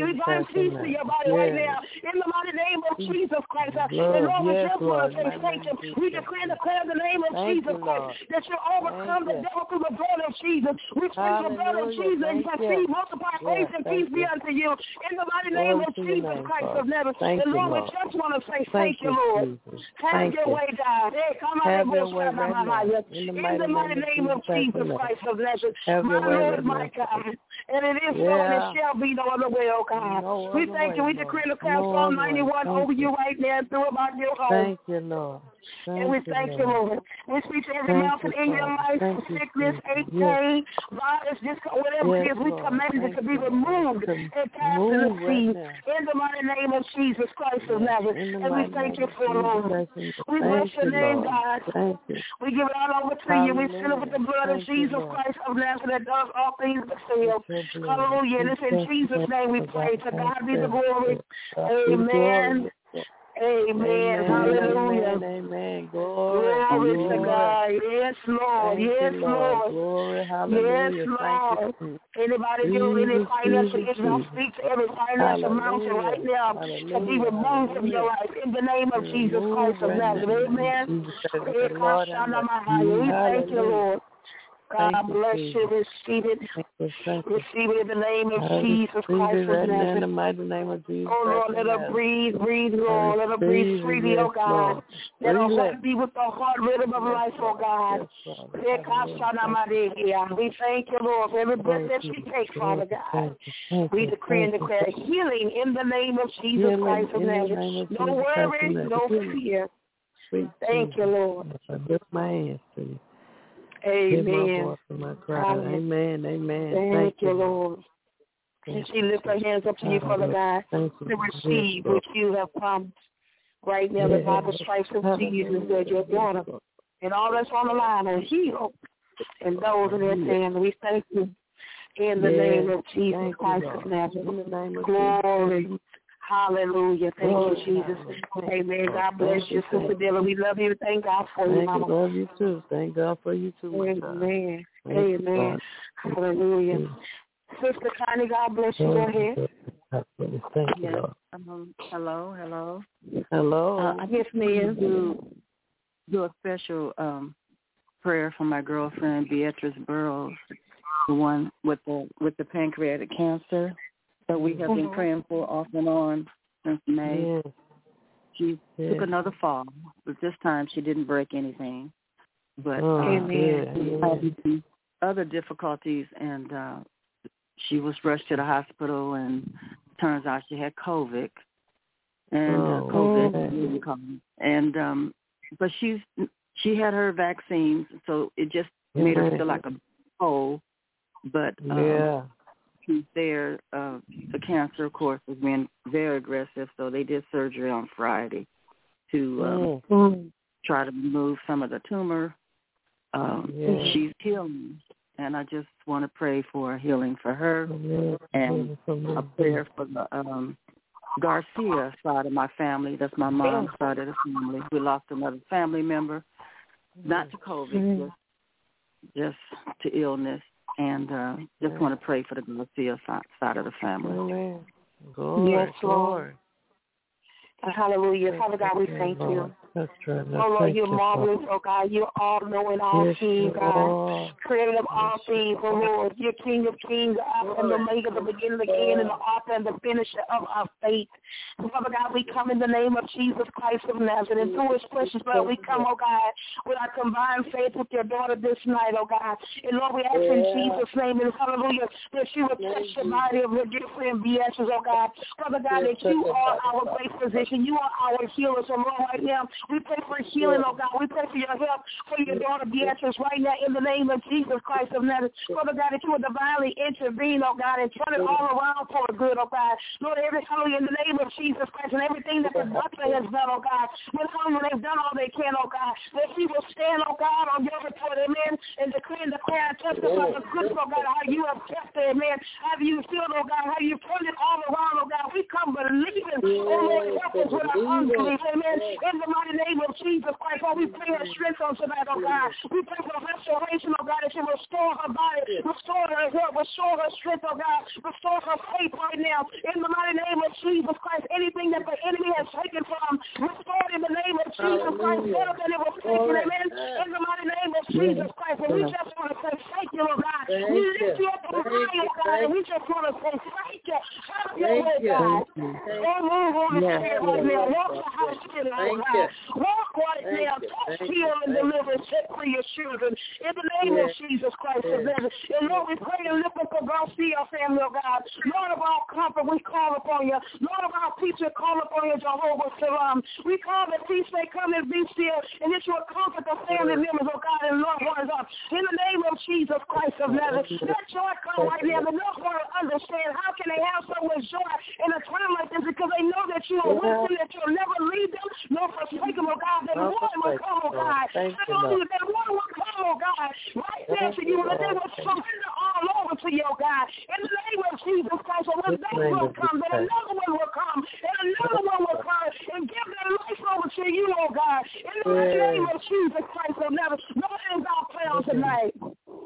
We bind peace to your body right now. In the mighty name of Jesus Christ. And Lord, we just want to say thank you. We declare and declare the name of Jesus Christ that you overcome the devil through the blood of Jesus. We speak the blood of Jesus and conceive, multiply, grace, and peace be unto you. In the mighty name of Jesus Christ of Nazareth. And Lord, we just want to say thank you, Lord. Have your way, God. Have your way right now. In the mighty name of Jesus Christ of Nazareth. My Lord, my God. And it is so and it shall be no other way, oh God. We thank you. We decree the Psalm ninety-one over you right now and through about your home. Thank you, Lord. Thank and we you, thank Lord. you, Lord. We speak to every Thank mountain you, in your life, Thank sickness, you, ache, pain, virus, just whatever yes, it is, we Lord. command Thank it to be you, removed to and cast in the sea right in the mighty name of Jesus Christ of yes. Nazareth. And we thank you for it, Lord. We bless your name, God. Thank you. We give it all over to Hallelujah. you. We seal it with the blood thank of Jesus you, Christ of Nazareth that does all things but fail. Hallelujah. And it's in Jesus' name we pray. To God be the glory. Amen. Amen. Amen. Hallelujah. Amen. Amen. Glory. Glory Glory to God. Yes, Lord. Thank yes, you, Lord. Lord. Glory. Hallelujah. Yes, Lord. Thank you. Anybody dealing with any financial Jesus, issues, I speak to every financial Hallelujah. mountain right now Hallelujah. to be removed from your life in the name of Jesus Christ of Nazareth. Amen. We thank you, Lord. God Thank you, bless Jesus. you. Receive it. Thank you, thank you. Receive it in the name of I Jesus Christ of right Nazareth. in the mighty name of Jesus Oh, Lord, let her breathe, breathe, Lord. Let her breathe freely, oh God. Let her heart be with the heart rhythm of life, oh God. We thank you, Lord, for every breath that she takes, Father God. We decree and declare healing in the name of Jesus Christ of Nazareth. No worry, no fear. Thank you, Lord. I lift my hands to you. Amen. My cry. Amen. Amen. Thank, Thank you, Lord. And she lifts her hands up to you, Father God, to receive what you have promised. Right now, the by the stripes of Jesus, that your daughter and all that's on the line are healed, and those in their family. We thank you in the name of Jesus Christ of Nazareth. Glory. Hallelujah. Thank you, Jesus. Amen. God bless you, Sister Dilla. We love you. Thank God for you, Mama. Thank love you too. Thank God for you too. Amen. Amen. Hallelujah. Sister Connie, God bless you. Go ahead. Thank you, yes. Lord. Um, hello, hello. Hello. Uh, yes, ma'am. Do, do a special um, prayer for my girlfriend, Beatrice Burrows, the one with the with the pancreatic cancer. So we have been praying for off and on since May. Yes. She yes. took another fall, but this time she didn't break anything. But oh, uh, yeah. she had yeah. other difficulties, and uh, she was rushed to the hospital, and turns out she had COVID. And oh, uh, COVID, okay. and um, but she's she had her vaccines, so it just yeah. made her feel like a hole. But um, yeah. She's there. Uh, the cancer, of course, has been very aggressive, so they did surgery on Friday to um, mm. try to remove some of the tumor. Um, yeah. She's healing, and I just want to pray for healing for her yeah. and yeah. a prayer for the um, Garcia side of my family. That's my mom's side of the family. We lost another family member, not to COVID, mm. just, just to illness. And uh, just want to pray for the Garcia side of the family. Amen. Glory, yes, Lord. Hallelujah. Father God, we thank you. That's true. Oh, Lord, you're marvelous, oh God. You're all-knowing, all-seeing, God. Creator of all things, oh Lord. You're King of kings, the Alpha and the Omega, the beginning, the end, and the author and the finisher of our faith. And Father God, we come in the name of Jesus Christ of Nazareth. And through his precious blood, we come, oh God, with our combined faith with your daughter this night, oh God. And Lord, we ask in Jesus' name, and hallelujah, that you would touch the body of your dear friend Beatrice, oh God. Father God, that you are our great physician. You are our healer. So Lord, right now, we pray for healing, oh God. We pray for your help for your daughter Beatrice right now in the name of Jesus Christ of Nazareth. Father God, that you would divinely intervene, oh God, and turn it all around for good, oh God. Lord, every hallelujah in the name of Jesus Christ and everything that the doctor has done, oh God. When hallelujah, they've done all they can, oh God. That she will stand, oh God, on your report, amen, and declare and declare and testify the goodness, oh God, how you have kept her, amen. How you feel, oh God, how you turned it all around, oh God. We come believing, healing. Oh, Lord, help us with our unbelief. Amen. In the mighty name of Jesus Christ, oh, we pray her strength on tonight, oh God. We pray for restoration, oh God, that you restore her body, restore her health, restore her strength, oh God, restore her faith right now. In the mighty name of Jesus Christ, anything that the enemy has taken from, restore in the name of Jesus Christ, better than it was taken, amen. In the mighty name of Jesus Christ, and we just want to say thank you, oh God. We lift you up on high, oh God, and we just want to say thank you. Have your way, God. Oh, move on the spirit right now. Walk the hospital, oh God. Walk right now. Touch, heal, and deliver, set free your children. In the name of Jesus Christ of Nazareth. And Lord, we pray and lift up the Garcia family, oh God. Lord of all comfort, we call upon you. Lord of all peace, we call upon you, Jehovah Shalom. We call that peace may come and be still, and that you will comfort the family members, oh God, and loved ones up. In the name of Jesus Christ of Nazareth, let joy come right now. The loved one will understand how can they have so much joy in a time like this, because they know that you are with them, that you'll never leave them, nor forsake them, oh God. That one will come, oh God. Hallelujah. That one will come, oh God, right there to you, and they will surrender all over to you, oh God. In the name of Jesus Christ, and when they will come, then another one will come, and another one will come, and give their life over to you, oh God. In the name of Jesus Christ, will never, no hands out prayer tonight.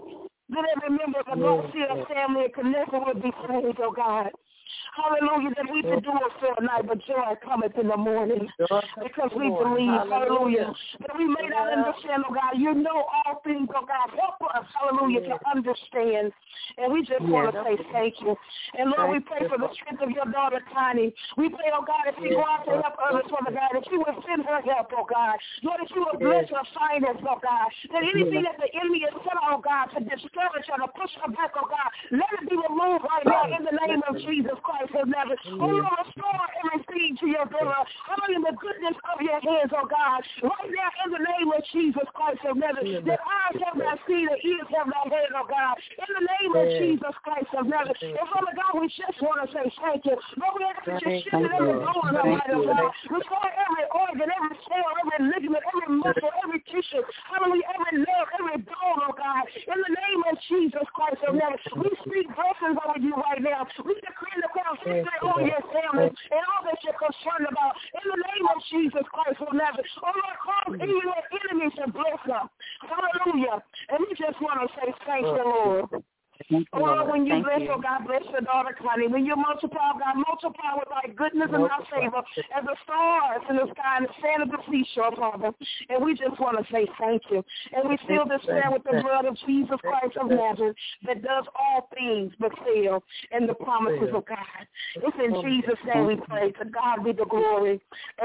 Let every member of the Garcia family and connection will be saved, oh God. Hallelujah, that we can do it for a night, but joy cometh in the morning, because we believe, hallelujah, that we may not understand, oh God. You know all things, oh God. Help us, hallelujah, to understand. And we just want to say thank you. And Lord, we pray for the strength of your daughter, Connie. We pray, oh God, if she go out to help others, Father God, that you will send her help, oh God. Lord, that you will bless her finance, oh God. That anything that the enemy has set, oh God, to discourage her, to push her back, oh God, let it be removed right now in the name of Jesus Christ of Nazareth. Oh Lord, restore everything to your daughter. Hallelujah, the goodness of your hands, oh God. Right now in the name of Jesus Christ of Nazareth. That eyes have not seen, the ears have not heard, oh God. In the name of Jesus Christ of Nazareth. And Father God, we just want to say thank you. Lord, we ask that you shift every bone, Almighty God. Restore every organ, every cell, every ligament, every muscle, every tissue. Hallelujah, every nerve, every bone, oh God. In the name of Jesus Christ of Nazareth. We speak blessings over you right now. We decree the crown victory over your family and all that you're concerned about. In the name of Jesus Christ of Nazareth. Oh Lord, cause even your enemies to bless them. Hallelujah. And we just want to say thank you, Lord. Oh, Lord, when you Thank bless, you. oh God, bless your daughter, Connie. When you multiply, oh God, multiply with thy goodness and thy favor as the stars in the sky and the sand of the seashore, Father. And we just want to say thank you. And we seal this prayer with the blood of Jesus Christ of Nazareth that does all things but fail in the promises of God. It's in Jesus' name we pray. To God be the glory.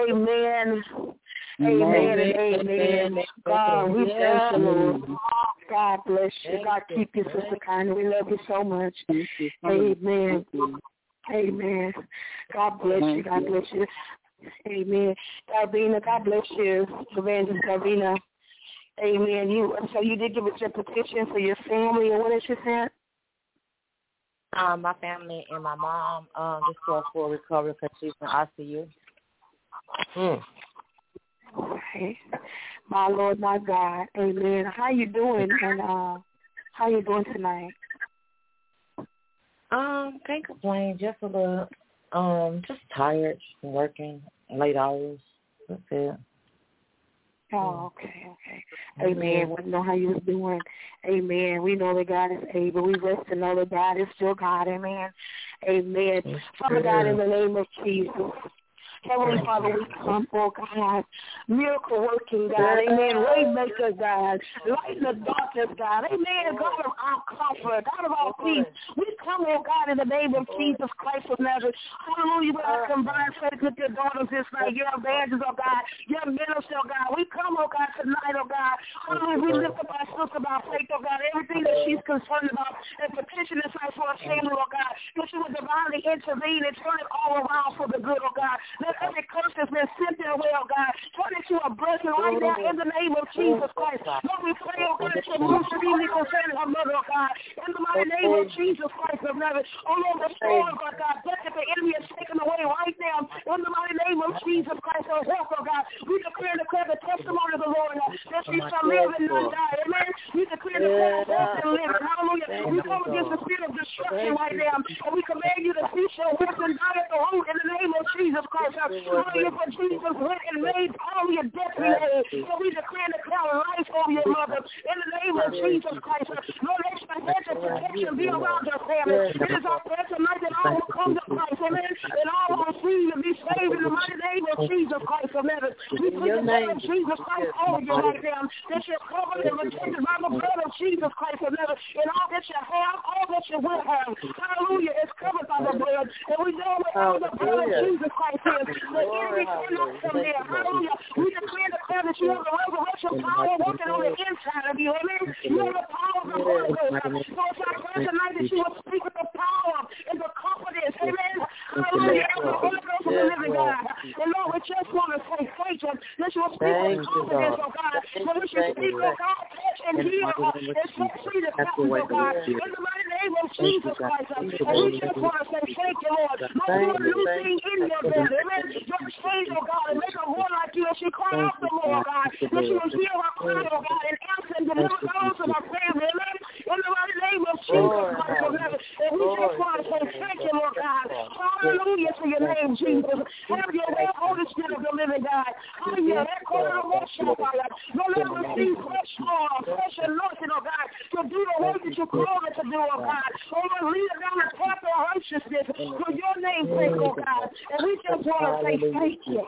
Amen. Amen and amen. God, we thank you, Lord. God bless you. God keep you, Sister Connie. We love you so much. Amen. Amen. God bless you. God bless you. Amen. Garbina, God bless you. Evangelist Garbina. Amen. You so you did give us your petition for your family, or what is you said? Um, my family and my mom, um, just for a full recovery because she's in I C U. Hmm. Okay. My Lord, my God. Amen. How you doing? And uh, how you doing tonight? Um, can't complain. Just a little, um, just tired from working late hours. That's it. Oh, okay, okay. Amen. We know how you was doing. Amen. We know that God is able. We rest to know that God is still God. Amen. Amen. Father God, in the name of Jesus. Heavenly Father, we come, oh God, miracle working God, amen, way maker God, light in the darkness God, amen, God of our comfort, God of our peace. We come, oh God, in the name of Jesus Christ of Nazareth. Hallelujah, with our combined faith with your daughters this night, your evangelists, oh God, your ministers, oh God. We come, oh God, tonight, oh God. Hallelujah, we lift up our sister by faith, oh God, everything that she's concerned about and petition this night for a family, oh God, that she would divinely intervene and turn it all around for the good, oh God. Let every curse that's been sent their way, oh God, turn it to a blessing right now in the name of Jesus Christ. Lord, we pray, oh God, that your mercy be concerning her mother, oh God, in the mighty name of Jesus Christ of Nazareth. Oh Lord, restore, oh God, bless that the enemy is taken away right now in the mighty name of Jesus Christ of help, oh God. We declare and declare the testimony of the Lord, uh, that she shall live and not die. Amen. We declare and declare death and live. Hallelujah. We come against the spirit of destruction right now, and we command you to cease your works and die at the root in the name of Jesus. Jesus Christ. Hallelujah, for Jesus went and made all your destiny aid. So we declare and declare life over your mother. In the name of Jesus Christ. Lord, let your hedge of protection be around your family. It is our prayer tonight that all will come to Christ. Amen. And all will receive and be saved in the mighty name of Jesus Christ of Nazareth. We plead the blood of Jesus Christ over you right now. That you're covered and protected by the blood of Jesus Christ of Nazareth. And all that you have, all that you will have. Hallelujah. Is covered by the blood. And we know where all the blood of Jesus Christ is. The enemy cannot come there. Hallelujah. We declare and declare that you have the resurrection power working on the inside of you. Amen. You have the power of the Holy Ghost. So it's our prayer tonight that you will speak with the power and the confidence. Amen. Hallelujah. Of the Holy Ghost of the living God. And Lord, we just want to say thank you that you will speak with confidence, oh God. That we should speak, oh God, touch and heal and set free the captives, oh God. In the mighty name of Jesus Christ. And we just want to say thank you, Lord. Lord, do a new thing in your belly. Amen. Just change, oh God, and make her more like you as she cry out the Lord, God. That you will hear her cry, oh God, and answer and deliver those of our family. Amen. In the mighty name of Jesus Christ of heaven. And we just want to say thank you, Lord God. Hallelujah to your name, Jesus. Have your way, Holy Spirit of the living God. Hallelujah. Lord, let us receive fresh oil, fresh anointing, oh God, to do the work that you called us to do, oh God. Oh Lord, lead us down the path of righteousness for your name's sake, oh God. And we just want to say thank you.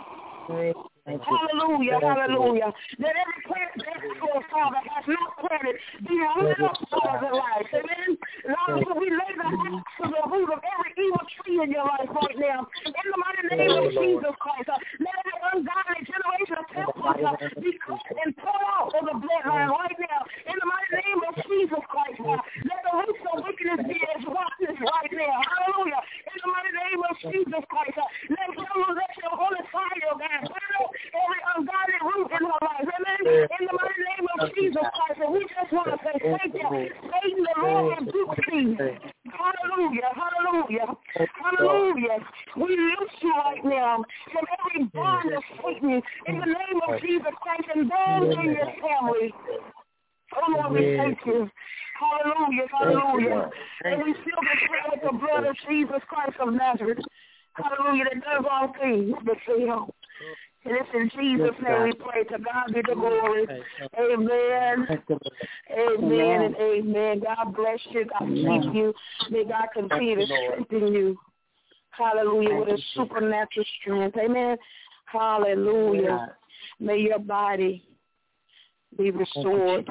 Hallelujah, hallelujah. That every plant that our Father has not planted be rooted up out of their life. Amen. Lord, we lay the axe to the root of every evil tree in your life right now. In the mighty name of Jesus Christ. Uh, let every ungodly generation of temples uh, be cut and pulled out of the bloodline right now. In the mighty name of Jesus Christ. Uh, let the roots of wickedness be exhausted right now. Hallelujah. In the mighty name of Jesus Christ. Uh, let your holy fire, oh God, burn out every ungodly root in her life. Amen. In the mighty name of Jesus Christ. And we just want to say thank you. Satan, the Lord, and do things. Hallelujah. Hallelujah. Hallelujah. We loose you right now from every bond of Satan in the name of Jesus Christ and those in your family. Oh, Lord, we thank you. Hallelujah. Hallelujah. And we seal this prayer with the blood of Jesus Christ of Nazareth. Hallelujah. That does all things but fail. And it's in Jesus' name we pray. To God be the glory. Amen. Amen and amen. God bless you. God keep you. May God continue to strengthen you. Hallelujah. With a supernatural strength. Amen. Hallelujah. May your body be restored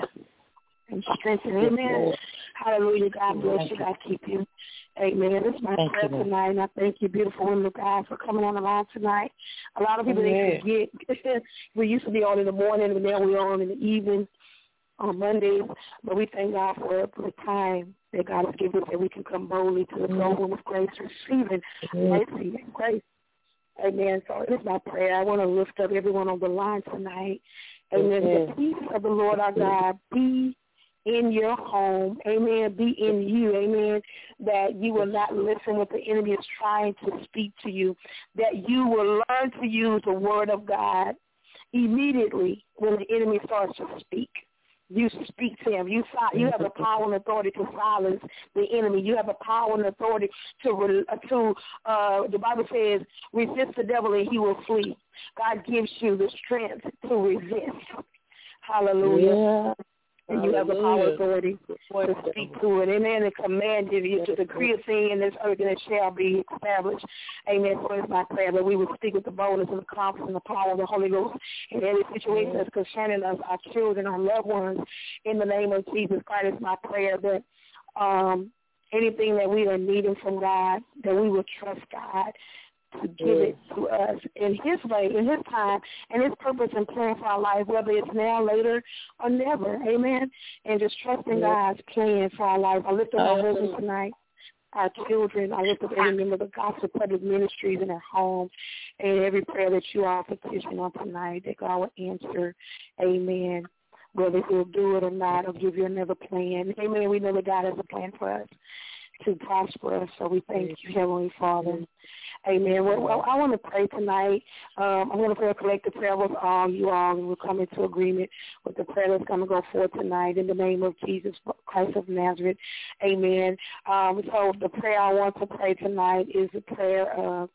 and strengthened. Amen. Hallelujah. God bless you. God keep you. Amen. This is my thank prayer you, tonight, and I thank you, beautiful women of God, for coming on the line tonight. A lot of people, Amen. They forget. We used to be on in the morning, and now we're on in the evening on Mondays. But we thank God for, for the time that God has given us that we can come boldly to the throne room of grace, receiving mercy and grace. Amen. So it is my prayer. I want to lift up everyone on the line tonight. Amen. Amen. The peace of the Lord our God be in your home, amen, be in you, amen, that you will not listen what the enemy is trying to speak to you, that you will learn to use the word of God immediately when the enemy starts to speak. You speak to him. You you have the power and authority to silence the enemy. You have the power and authority to, to uh, the Bible says, resist the devil and he will flee. God gives you the strength to resist. Hallelujah. Yeah. And you have the power and authority to speak to it. Amen. And command you to decree a thing in this earth and it shall be established. Amen. So it's my prayer that we would speak with the boldness and the confidence and the power of the Holy Ghost in every situation that's concerning us, our children, our loved ones. In the name of Jesus Christ, it's my prayer that um, anything that we are needing from God, that we will trust God to give it to us in his way, in his time, and his purpose and plan for our life, whether it's now, later, or never. Amen. And just trusting God's plan for our life. I lift up my husband tonight, our children. I lift up every member of the Gospel Public Ministries in our home, and every prayer that you all petition on tonight, that God will answer. Amen. Whether he'll do it or not, or give you another plan. Amen. We know that God has a plan for us to prosper us, so we thank you, Heavenly Father. Amen. Well, well, I want to pray tonight. Um, I'm going to pray a collective prayer with all you all, and we'll come into agreement with the prayer that's going to go forth tonight in the name of Jesus Christ of Nazareth. Amen. Um, so the prayer I want to pray tonight is the prayer of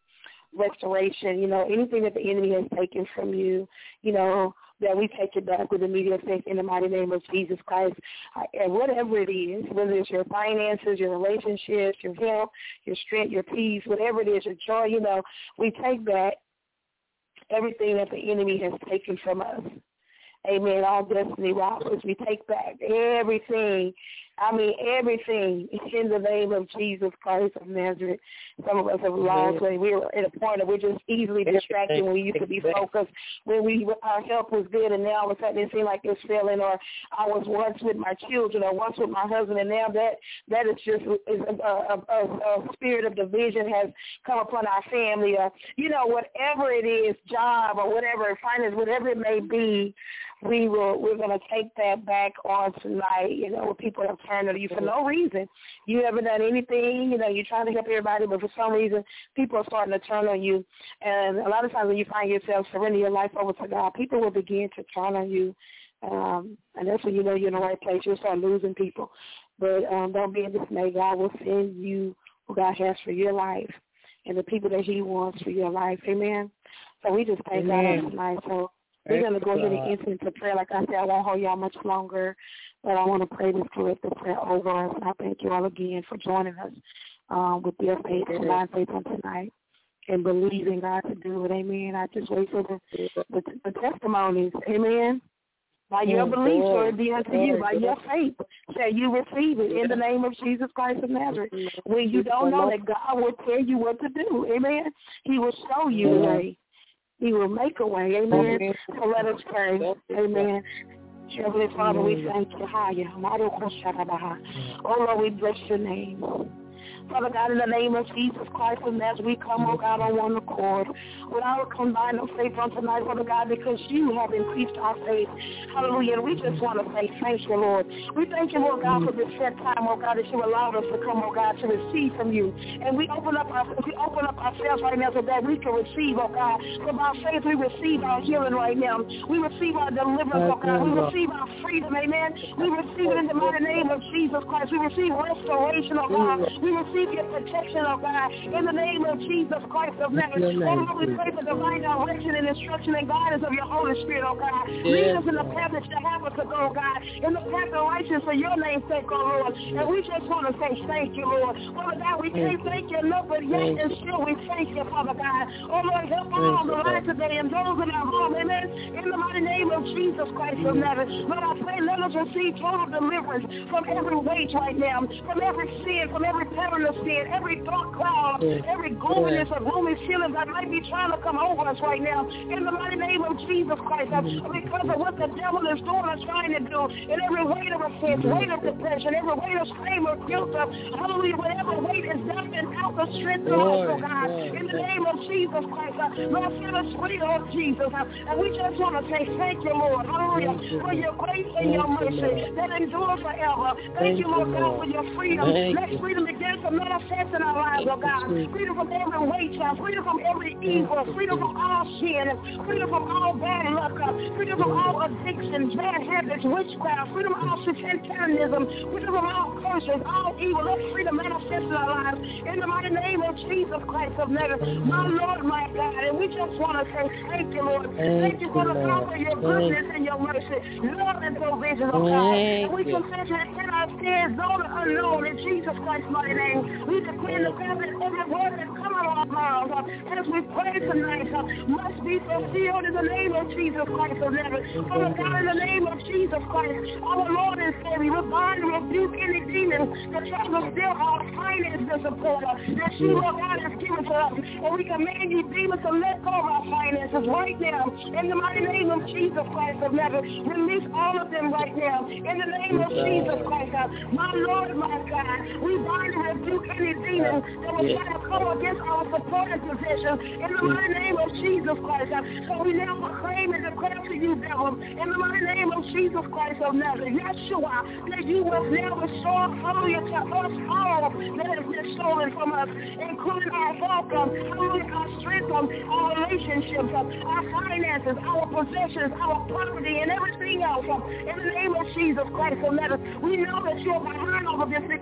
restoration, you know, anything that the enemy has taken from you, you know, that we take it back with immediate faith in the mighty name of Jesus Christ. And whatever it is, whether it's your finances, your relationships, your health, your strength, your peace, whatever it is, your joy, you know, we take back everything that the enemy has taken from us. Amen. All destiny robbers. We take back everything. I mean, everything in the name of Jesus Christ of Nazareth. Some of us have lost when we're at a point that we're just easily distracted when we used to be focused, when we our health was good, and now all of a sudden it seems like it's failing, or I was once with my children or once with my husband, and now that that is just is a, a, a, a spirit of division has come upon our family, or, you know, whatever it is, job or whatever, finance, whatever it may be, we will, we're going to take that back on tonight, you know, where people have turned to you for no reason. You haven't done anything, you know, you're trying to help everybody, but for some reason, people are starting to turn on you. And a lot of times when you find yourself surrendering your life over to God, people will begin to turn on you. Um, and that's when you know you're in the right place. You'll start losing people. But um, don't be dismayed. God will send you who God has for your life and the people that he wants for your life. Amen. So we just thank Amen. God tonight. So we're going to go ahead and enter into prayer. Like I said, I won't hold y'all much longer, but I want to pray this collective prayer over us. And I thank you all again for joining us um, with your faith and my faith on tonight and believing God to do it. Amen. I just wait for the, the, the testimonies. Amen. By your mm, belief, so it be unto you. By your faith, shall you receive it in the name of Jesus Christ of Nazareth. When you don't know that, God will tell you what to do. Amen. He will show you the way. He will make a way. Amen. So let us pray. Amen. Heavenly Father, we thank you. Oh, Lord, we bless your name. Father God, in the name of Jesus Christ, and as we come, oh God, on one accord, with our combined faith on tonight, Father God, because you have increased our faith. Hallelujah. And we just want to say thank you, Lord. We thank you, Lord God, for this set time, oh God, that you allowed us to come, oh God, to receive from you. And we open up our, we open up ourselves right now so that we can receive, oh God. From our faith, we receive our healing right now. We receive our deliverance, oh God. We receive our freedom, amen. We receive it in the mighty name of Jesus Christ. We receive restoration, oh God. We receive your protection, oh God, in the name of Jesus Christ of Nazareth. Oh Lord, we pray for divine direction and instruction and guidance of your Holy Spirit, oh God. Lead us in the path that you have us to go, God, in the path of righteousness for your name's sake, oh Lord. And we just want to say thank you, Lord. Father God, we can't thank you enough, but yet and still we thank you, Father God. Oh Lord, help all the lives today and those in our home, amen. In the mighty name of Jesus Christ of Nazareth. Lord, I pray, let us receive total deliverance from every weight right now, from every sin, from every pattern of sin, every dark cloud, every gloominess or gloomy feelings that might be trying to come over us right now. In the mighty name of Jesus Christ, uh, because of what the devil is doing or trying to do, in every weight of offense, weight of depression, every weight of shame or guilt, uh, hallelujah, whatever weight is dumping out the strength of us, oh God, in the name of Jesus Christ, uh, Lord, set us free, Lord Jesus, uh, and we just want to say thank you, Lord, hallelujah, for your grace and your mercy that endures forever. Thank you, Lord God, for your freedom. Let freedom begin to manifest in our lives, oh God. Freedom from every weight, freedom from every evil, freedom from all sin, freedom from all bad luck, freedom from all addictions, bad habits, witchcraft, freedom from all satanicism, freedom from all curses, all evil. Let freedom manifest in our lives. In the mighty name of Jesus Christ of Nazareth, my Lord, my God. And we just want to say thank you, Lord. Thank you for the power of your goodness and your mercy, love and provision, oh God. And we confess and in our sins, known and unknown, in Jesus Christ's mighty name. We declare the prayer that every word that come out of our mouths, uh, as we pray tonight, uh, must be fulfilled in the name of Jesus Christ of Nazareth. Father God, in the name of Jesus Christ, our Lord and Savior, we bind and rebuke any demons that try to steal our finances, support uh, that you, Lord God, has given to us. And we command you, demons, to let go of our finances right now. In the mighty name of Jesus Christ of Nazareth, release all of them right now. In the name of Jesus Christ, uh, my Lord, my God, we bind and rebuke any demons that will try to come against our supporting position. In the mighty name of Jesus Christ, uh, so we now proclaim and declare to you, devil, in the mighty name of Jesus Christ of Nazareth, Yeshua, that you will now restore, hallelujah, to us all that has been stolen from us, including our health, um, hallelujah, our strength, um, our relationships, um, our finances, our possessions, our property, and everything else. Um, in the name of Jesus Christ of Nazareth, we know that you are behind all of this. It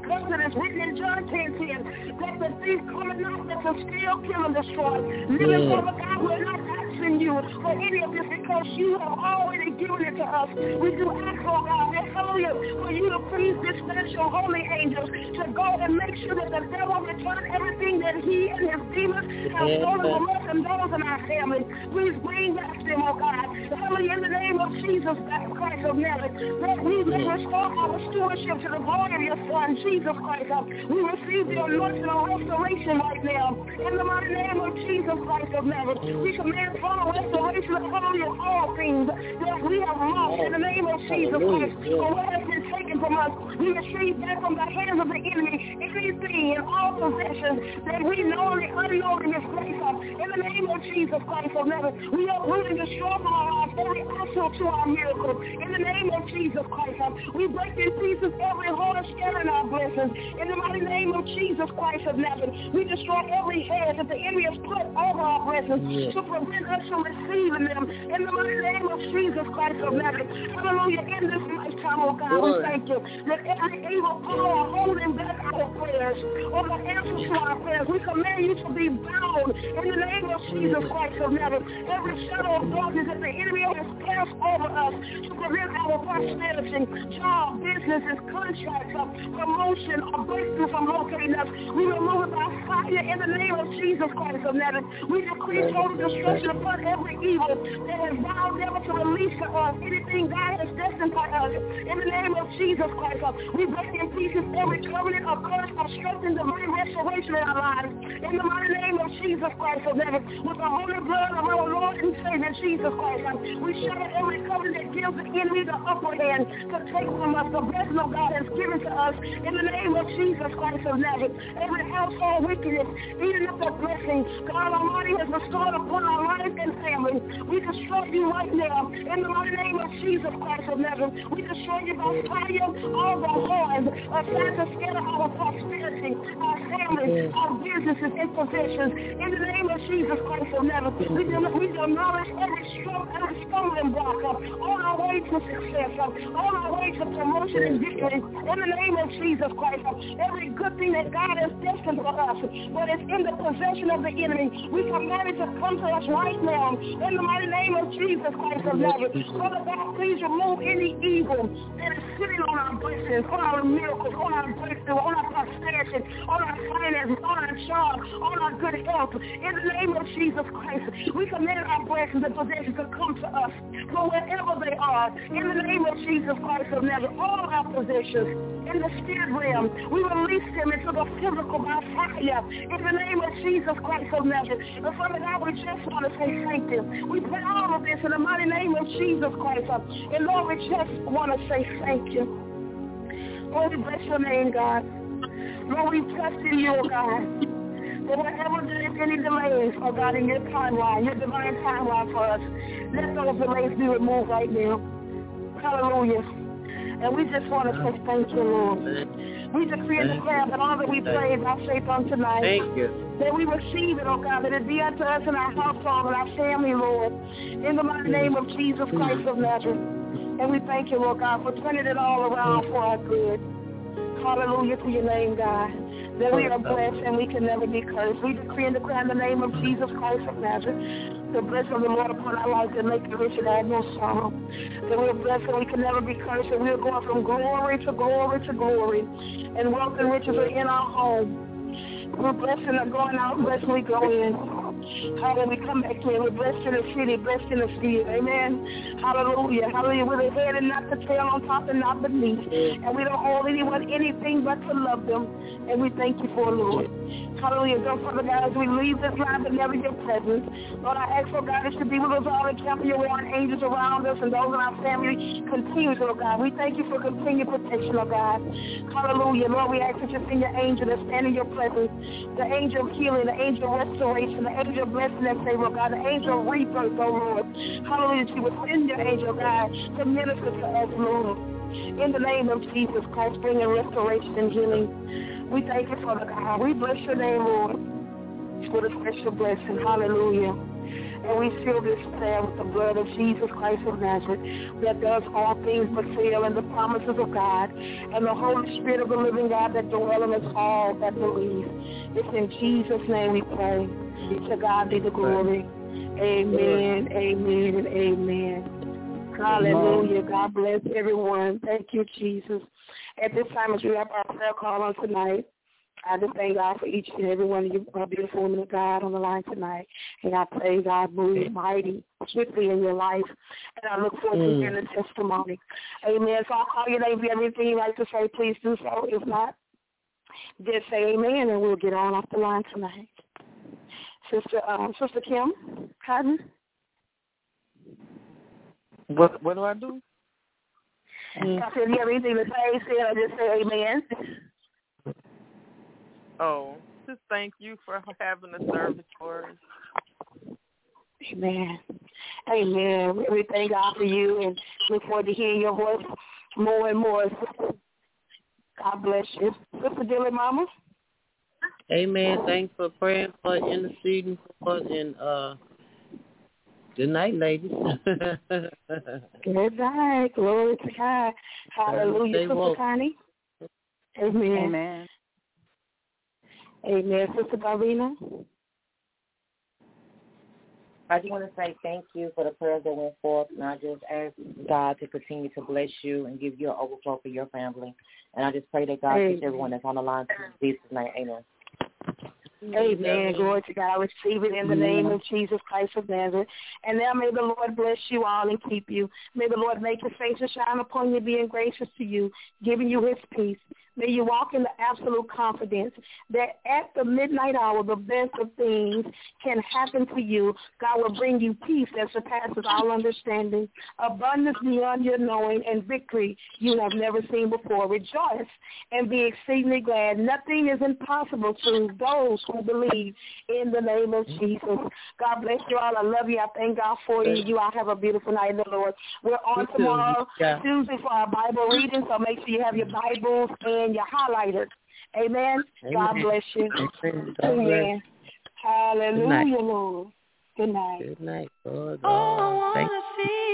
because it is written in John ten ten that the thief cometh not but to steal, kill, and destroy. Living Father God, we're not asking you for any of this because you have already given it to us. We do ask, oh God, hallelujah, for you to please dispatch your holy angels to go and make sure that the devil return everything that he and his demons have stolen from us and those in our family. Please bring back them, oh God. Hallelujah, in the name of Jesus Christ of Nazareth, that we may restore our stewardship to the glory of your Son, Jesus Christ. We receive the anointing of restoration right now. In the mighty name of Jesus Christ of Nazareth, we command total restoration of all things that we have lost in the name of Jesus Christ. For what has been taken from us, we receive back from the hands of the enemy anything and all possessions that we knowingly, unknowingly misplaced us. In the name of Jesus Christ of Nazareth, we are rooting to destroy our lives, every obstacle to our miracle. In the name of Jesus Christ, we break in pieces every horn scattering our blessings. In the mighty name of Jesus Christ of Nazareth, we destroy every head that the enemy has put over our blessings yeah. to prevent us from receiving them. In the mighty name of Jesus Christ of Nazareth, hallelujah, in this lifetime, oh God, Lord. we thank you that every evil power holding back our prayers or the answers to our prayers, we command you to be bound in the name of Jesus Christ of Nazareth. Every shadow of darkness that the enemy has cast over us to prevent our prosperity, job, businesses, contracts, uh, promotion, or breakthrough from locating us, we remove it by fire in the name of Jesus Christ of Nazareth. We decree total destruction upon every evil that has vowed never to release to us anything God has destined for us. In the name of Jesus Christ, uh, we break in pieces every covenant of curse, obstructing divine restoration in our lives. In the mighty name of Jesus Christ of Nazareth, with the holy blood of our Lord and Savior Jesus Christ, uh, we shatter every covenant that gives the enemy the upper hand to take from us the blessing of God has given to us. In the name of Jesus Christ of Nazareth, every household wickedness, eating up the blessing God Almighty has restored upon our life and family, we destroy you right now. In the mighty name of Jesus Christ of Nazareth, we destroy you by fire, all the horns assigned to scatter our prosperity, our families, our businesses and possessions. In the name of Jesus Christ of Nazareth, we demolish every stroke, every stumbling block uh, on our way to success, uh, on our way to promotion and victory. In the name of Jesus Christ, uh, every good thing that God has destined for us, but it's in the possession of the enemy, we command it to come to us right now. In the mighty name of Jesus Christ of Nazareth, Father God, please remove any evil that is sitting on our blessings, on our miracles, on our breakthrough, on our prosperity, on our finances, on our job, on our good health. In the name of Jesus Christ, we command our blessings and possessions to come to us from wherever they are. In the name of Jesus Christ of Nazareth, all our possessions in the spirit realm, we release them into the physical by fire. In the name of Jesus Christ of Nazareth. And Father God, we just want to say thank you. We pray all of this in the mighty name of Jesus Christ. And Lord, we just want to say thank you. Lord, we bless your name, God. Lord, we trust in you, oh God. That whenever there is any delays, oh God, in your timeline, your divine timeline for us, let those delays be removed right now. Hallelujah. And we just want to say thank you, Lord. We decree and declare that all that we pray by faith on tonight, thank you. That we receive it, oh God, that it be unto us and our household and our family, Lord, in the mighty name of Jesus Christ of Nazareth. And we thank you, Lord God, for turning it all around for our good. Hallelujah to your name, God. That we are blessed and we can never be cursed. We decree and declare in the name of Jesus Christ of Nazareth, the blessing of the Lord upon our lives and make it rich and add no sorrow. That we are blessed and we can never be cursed, and we are going from glory to glory to glory. And wealth and riches are in our home. We're blessed and are going out, blessed we go in. Hallelujah, we come back in. We're blessed in the city, blessed in the field. Amen. Hallelujah. Hallelujah. We're the head and not the tail, on top and not beneath. And we don't owe anyone anything but to love them. And we thank you for it, Lord. Hallelujah. So, Father God, as we leave this line but never your presence, Lord, I ask, oh God, that you be with us all and camp your warring angels around us and those in our family continues, oh God. We thank you for continued protection, oh God. Hallelujah. Lord, we ask that you send your angel that stand in your presence, the angel of healing, the angel of restoration, the angel of blessing and favor, oh God, the angel of rebirth, oh Lord. Hallelujah. That you would send your angel, God, to minister to us, Lord. In the name of Jesus Christ, bringing restoration and healing. We thank you, Father God. We bless your name, Lord, for the special blessing. Hallelujah. And we seal this prayer with the blood of Jesus Christ of Nazareth, that does all things but fail, and the promises of God, and the Holy Spirit of the living God that dwell in us all that believe. It's in Jesus' name we pray. To God be the glory. Amen, amen, and amen. Hallelujah. God bless everyone. Thank you, Jesus. At this time, as we have our prayer call on tonight, I just thank God for each and every one of you, uh, beautiful women of God on the line tonight. And I pray God move mighty, swiftly in your life. And I look forward mm. to hearing the testimony. Amen. So I'll call your name. If you have anything you'd like to say, please do so. If not, just say amen, and we'll get on off the line tonight. Sister um, Sister Kim Cotton. What, what do I do? Mm. I said, if you have anything to say, say I just say amen. Oh, just thank you for having a service for us. Amen. Amen. We thank God for you and look forward to hearing your voice more and more. God bless you. Sister Dilly Mama. Amen. Thanks for praying for interceding for us. And uh, good night, ladies. Good night. Glory to God. Hallelujah. Sister woke. Connie. Amen. Amen. Amen. Sister Darlena. I just want to say thank you for the prayers that went forth, and I just ask God to continue to bless you and give you an overflow for your family. And I just pray that God keeps everyone that's on the line to Jesus tonight. Amen. Amen. Glory to God. Receive it in the name of Jesus Christ of Nazareth. And now may the Lord bless you all and keep you. May the Lord make his face to shine upon you, being gracious to you, giving you his peace. May you walk in the absolute confidence that at the midnight hour, the best of things can happen to you. God will bring you peace that surpasses all understanding, abundance beyond your knowing, and victory you have never seen before. Rejoice and be exceedingly glad. Nothing is impossible to those who believe in the name of Jesus. God bless you all. I love you. I thank God for you. You all have a beautiful night in the Lord. We're on tomorrow, yeah. Tuesday, for our Bible reading, so make sure you have your Bibles and your highlighters. Amen. Amen. God bless you. Amen. Amen. Hallelujah, Lord. Good night. Good night, Lord. Oh, thank you.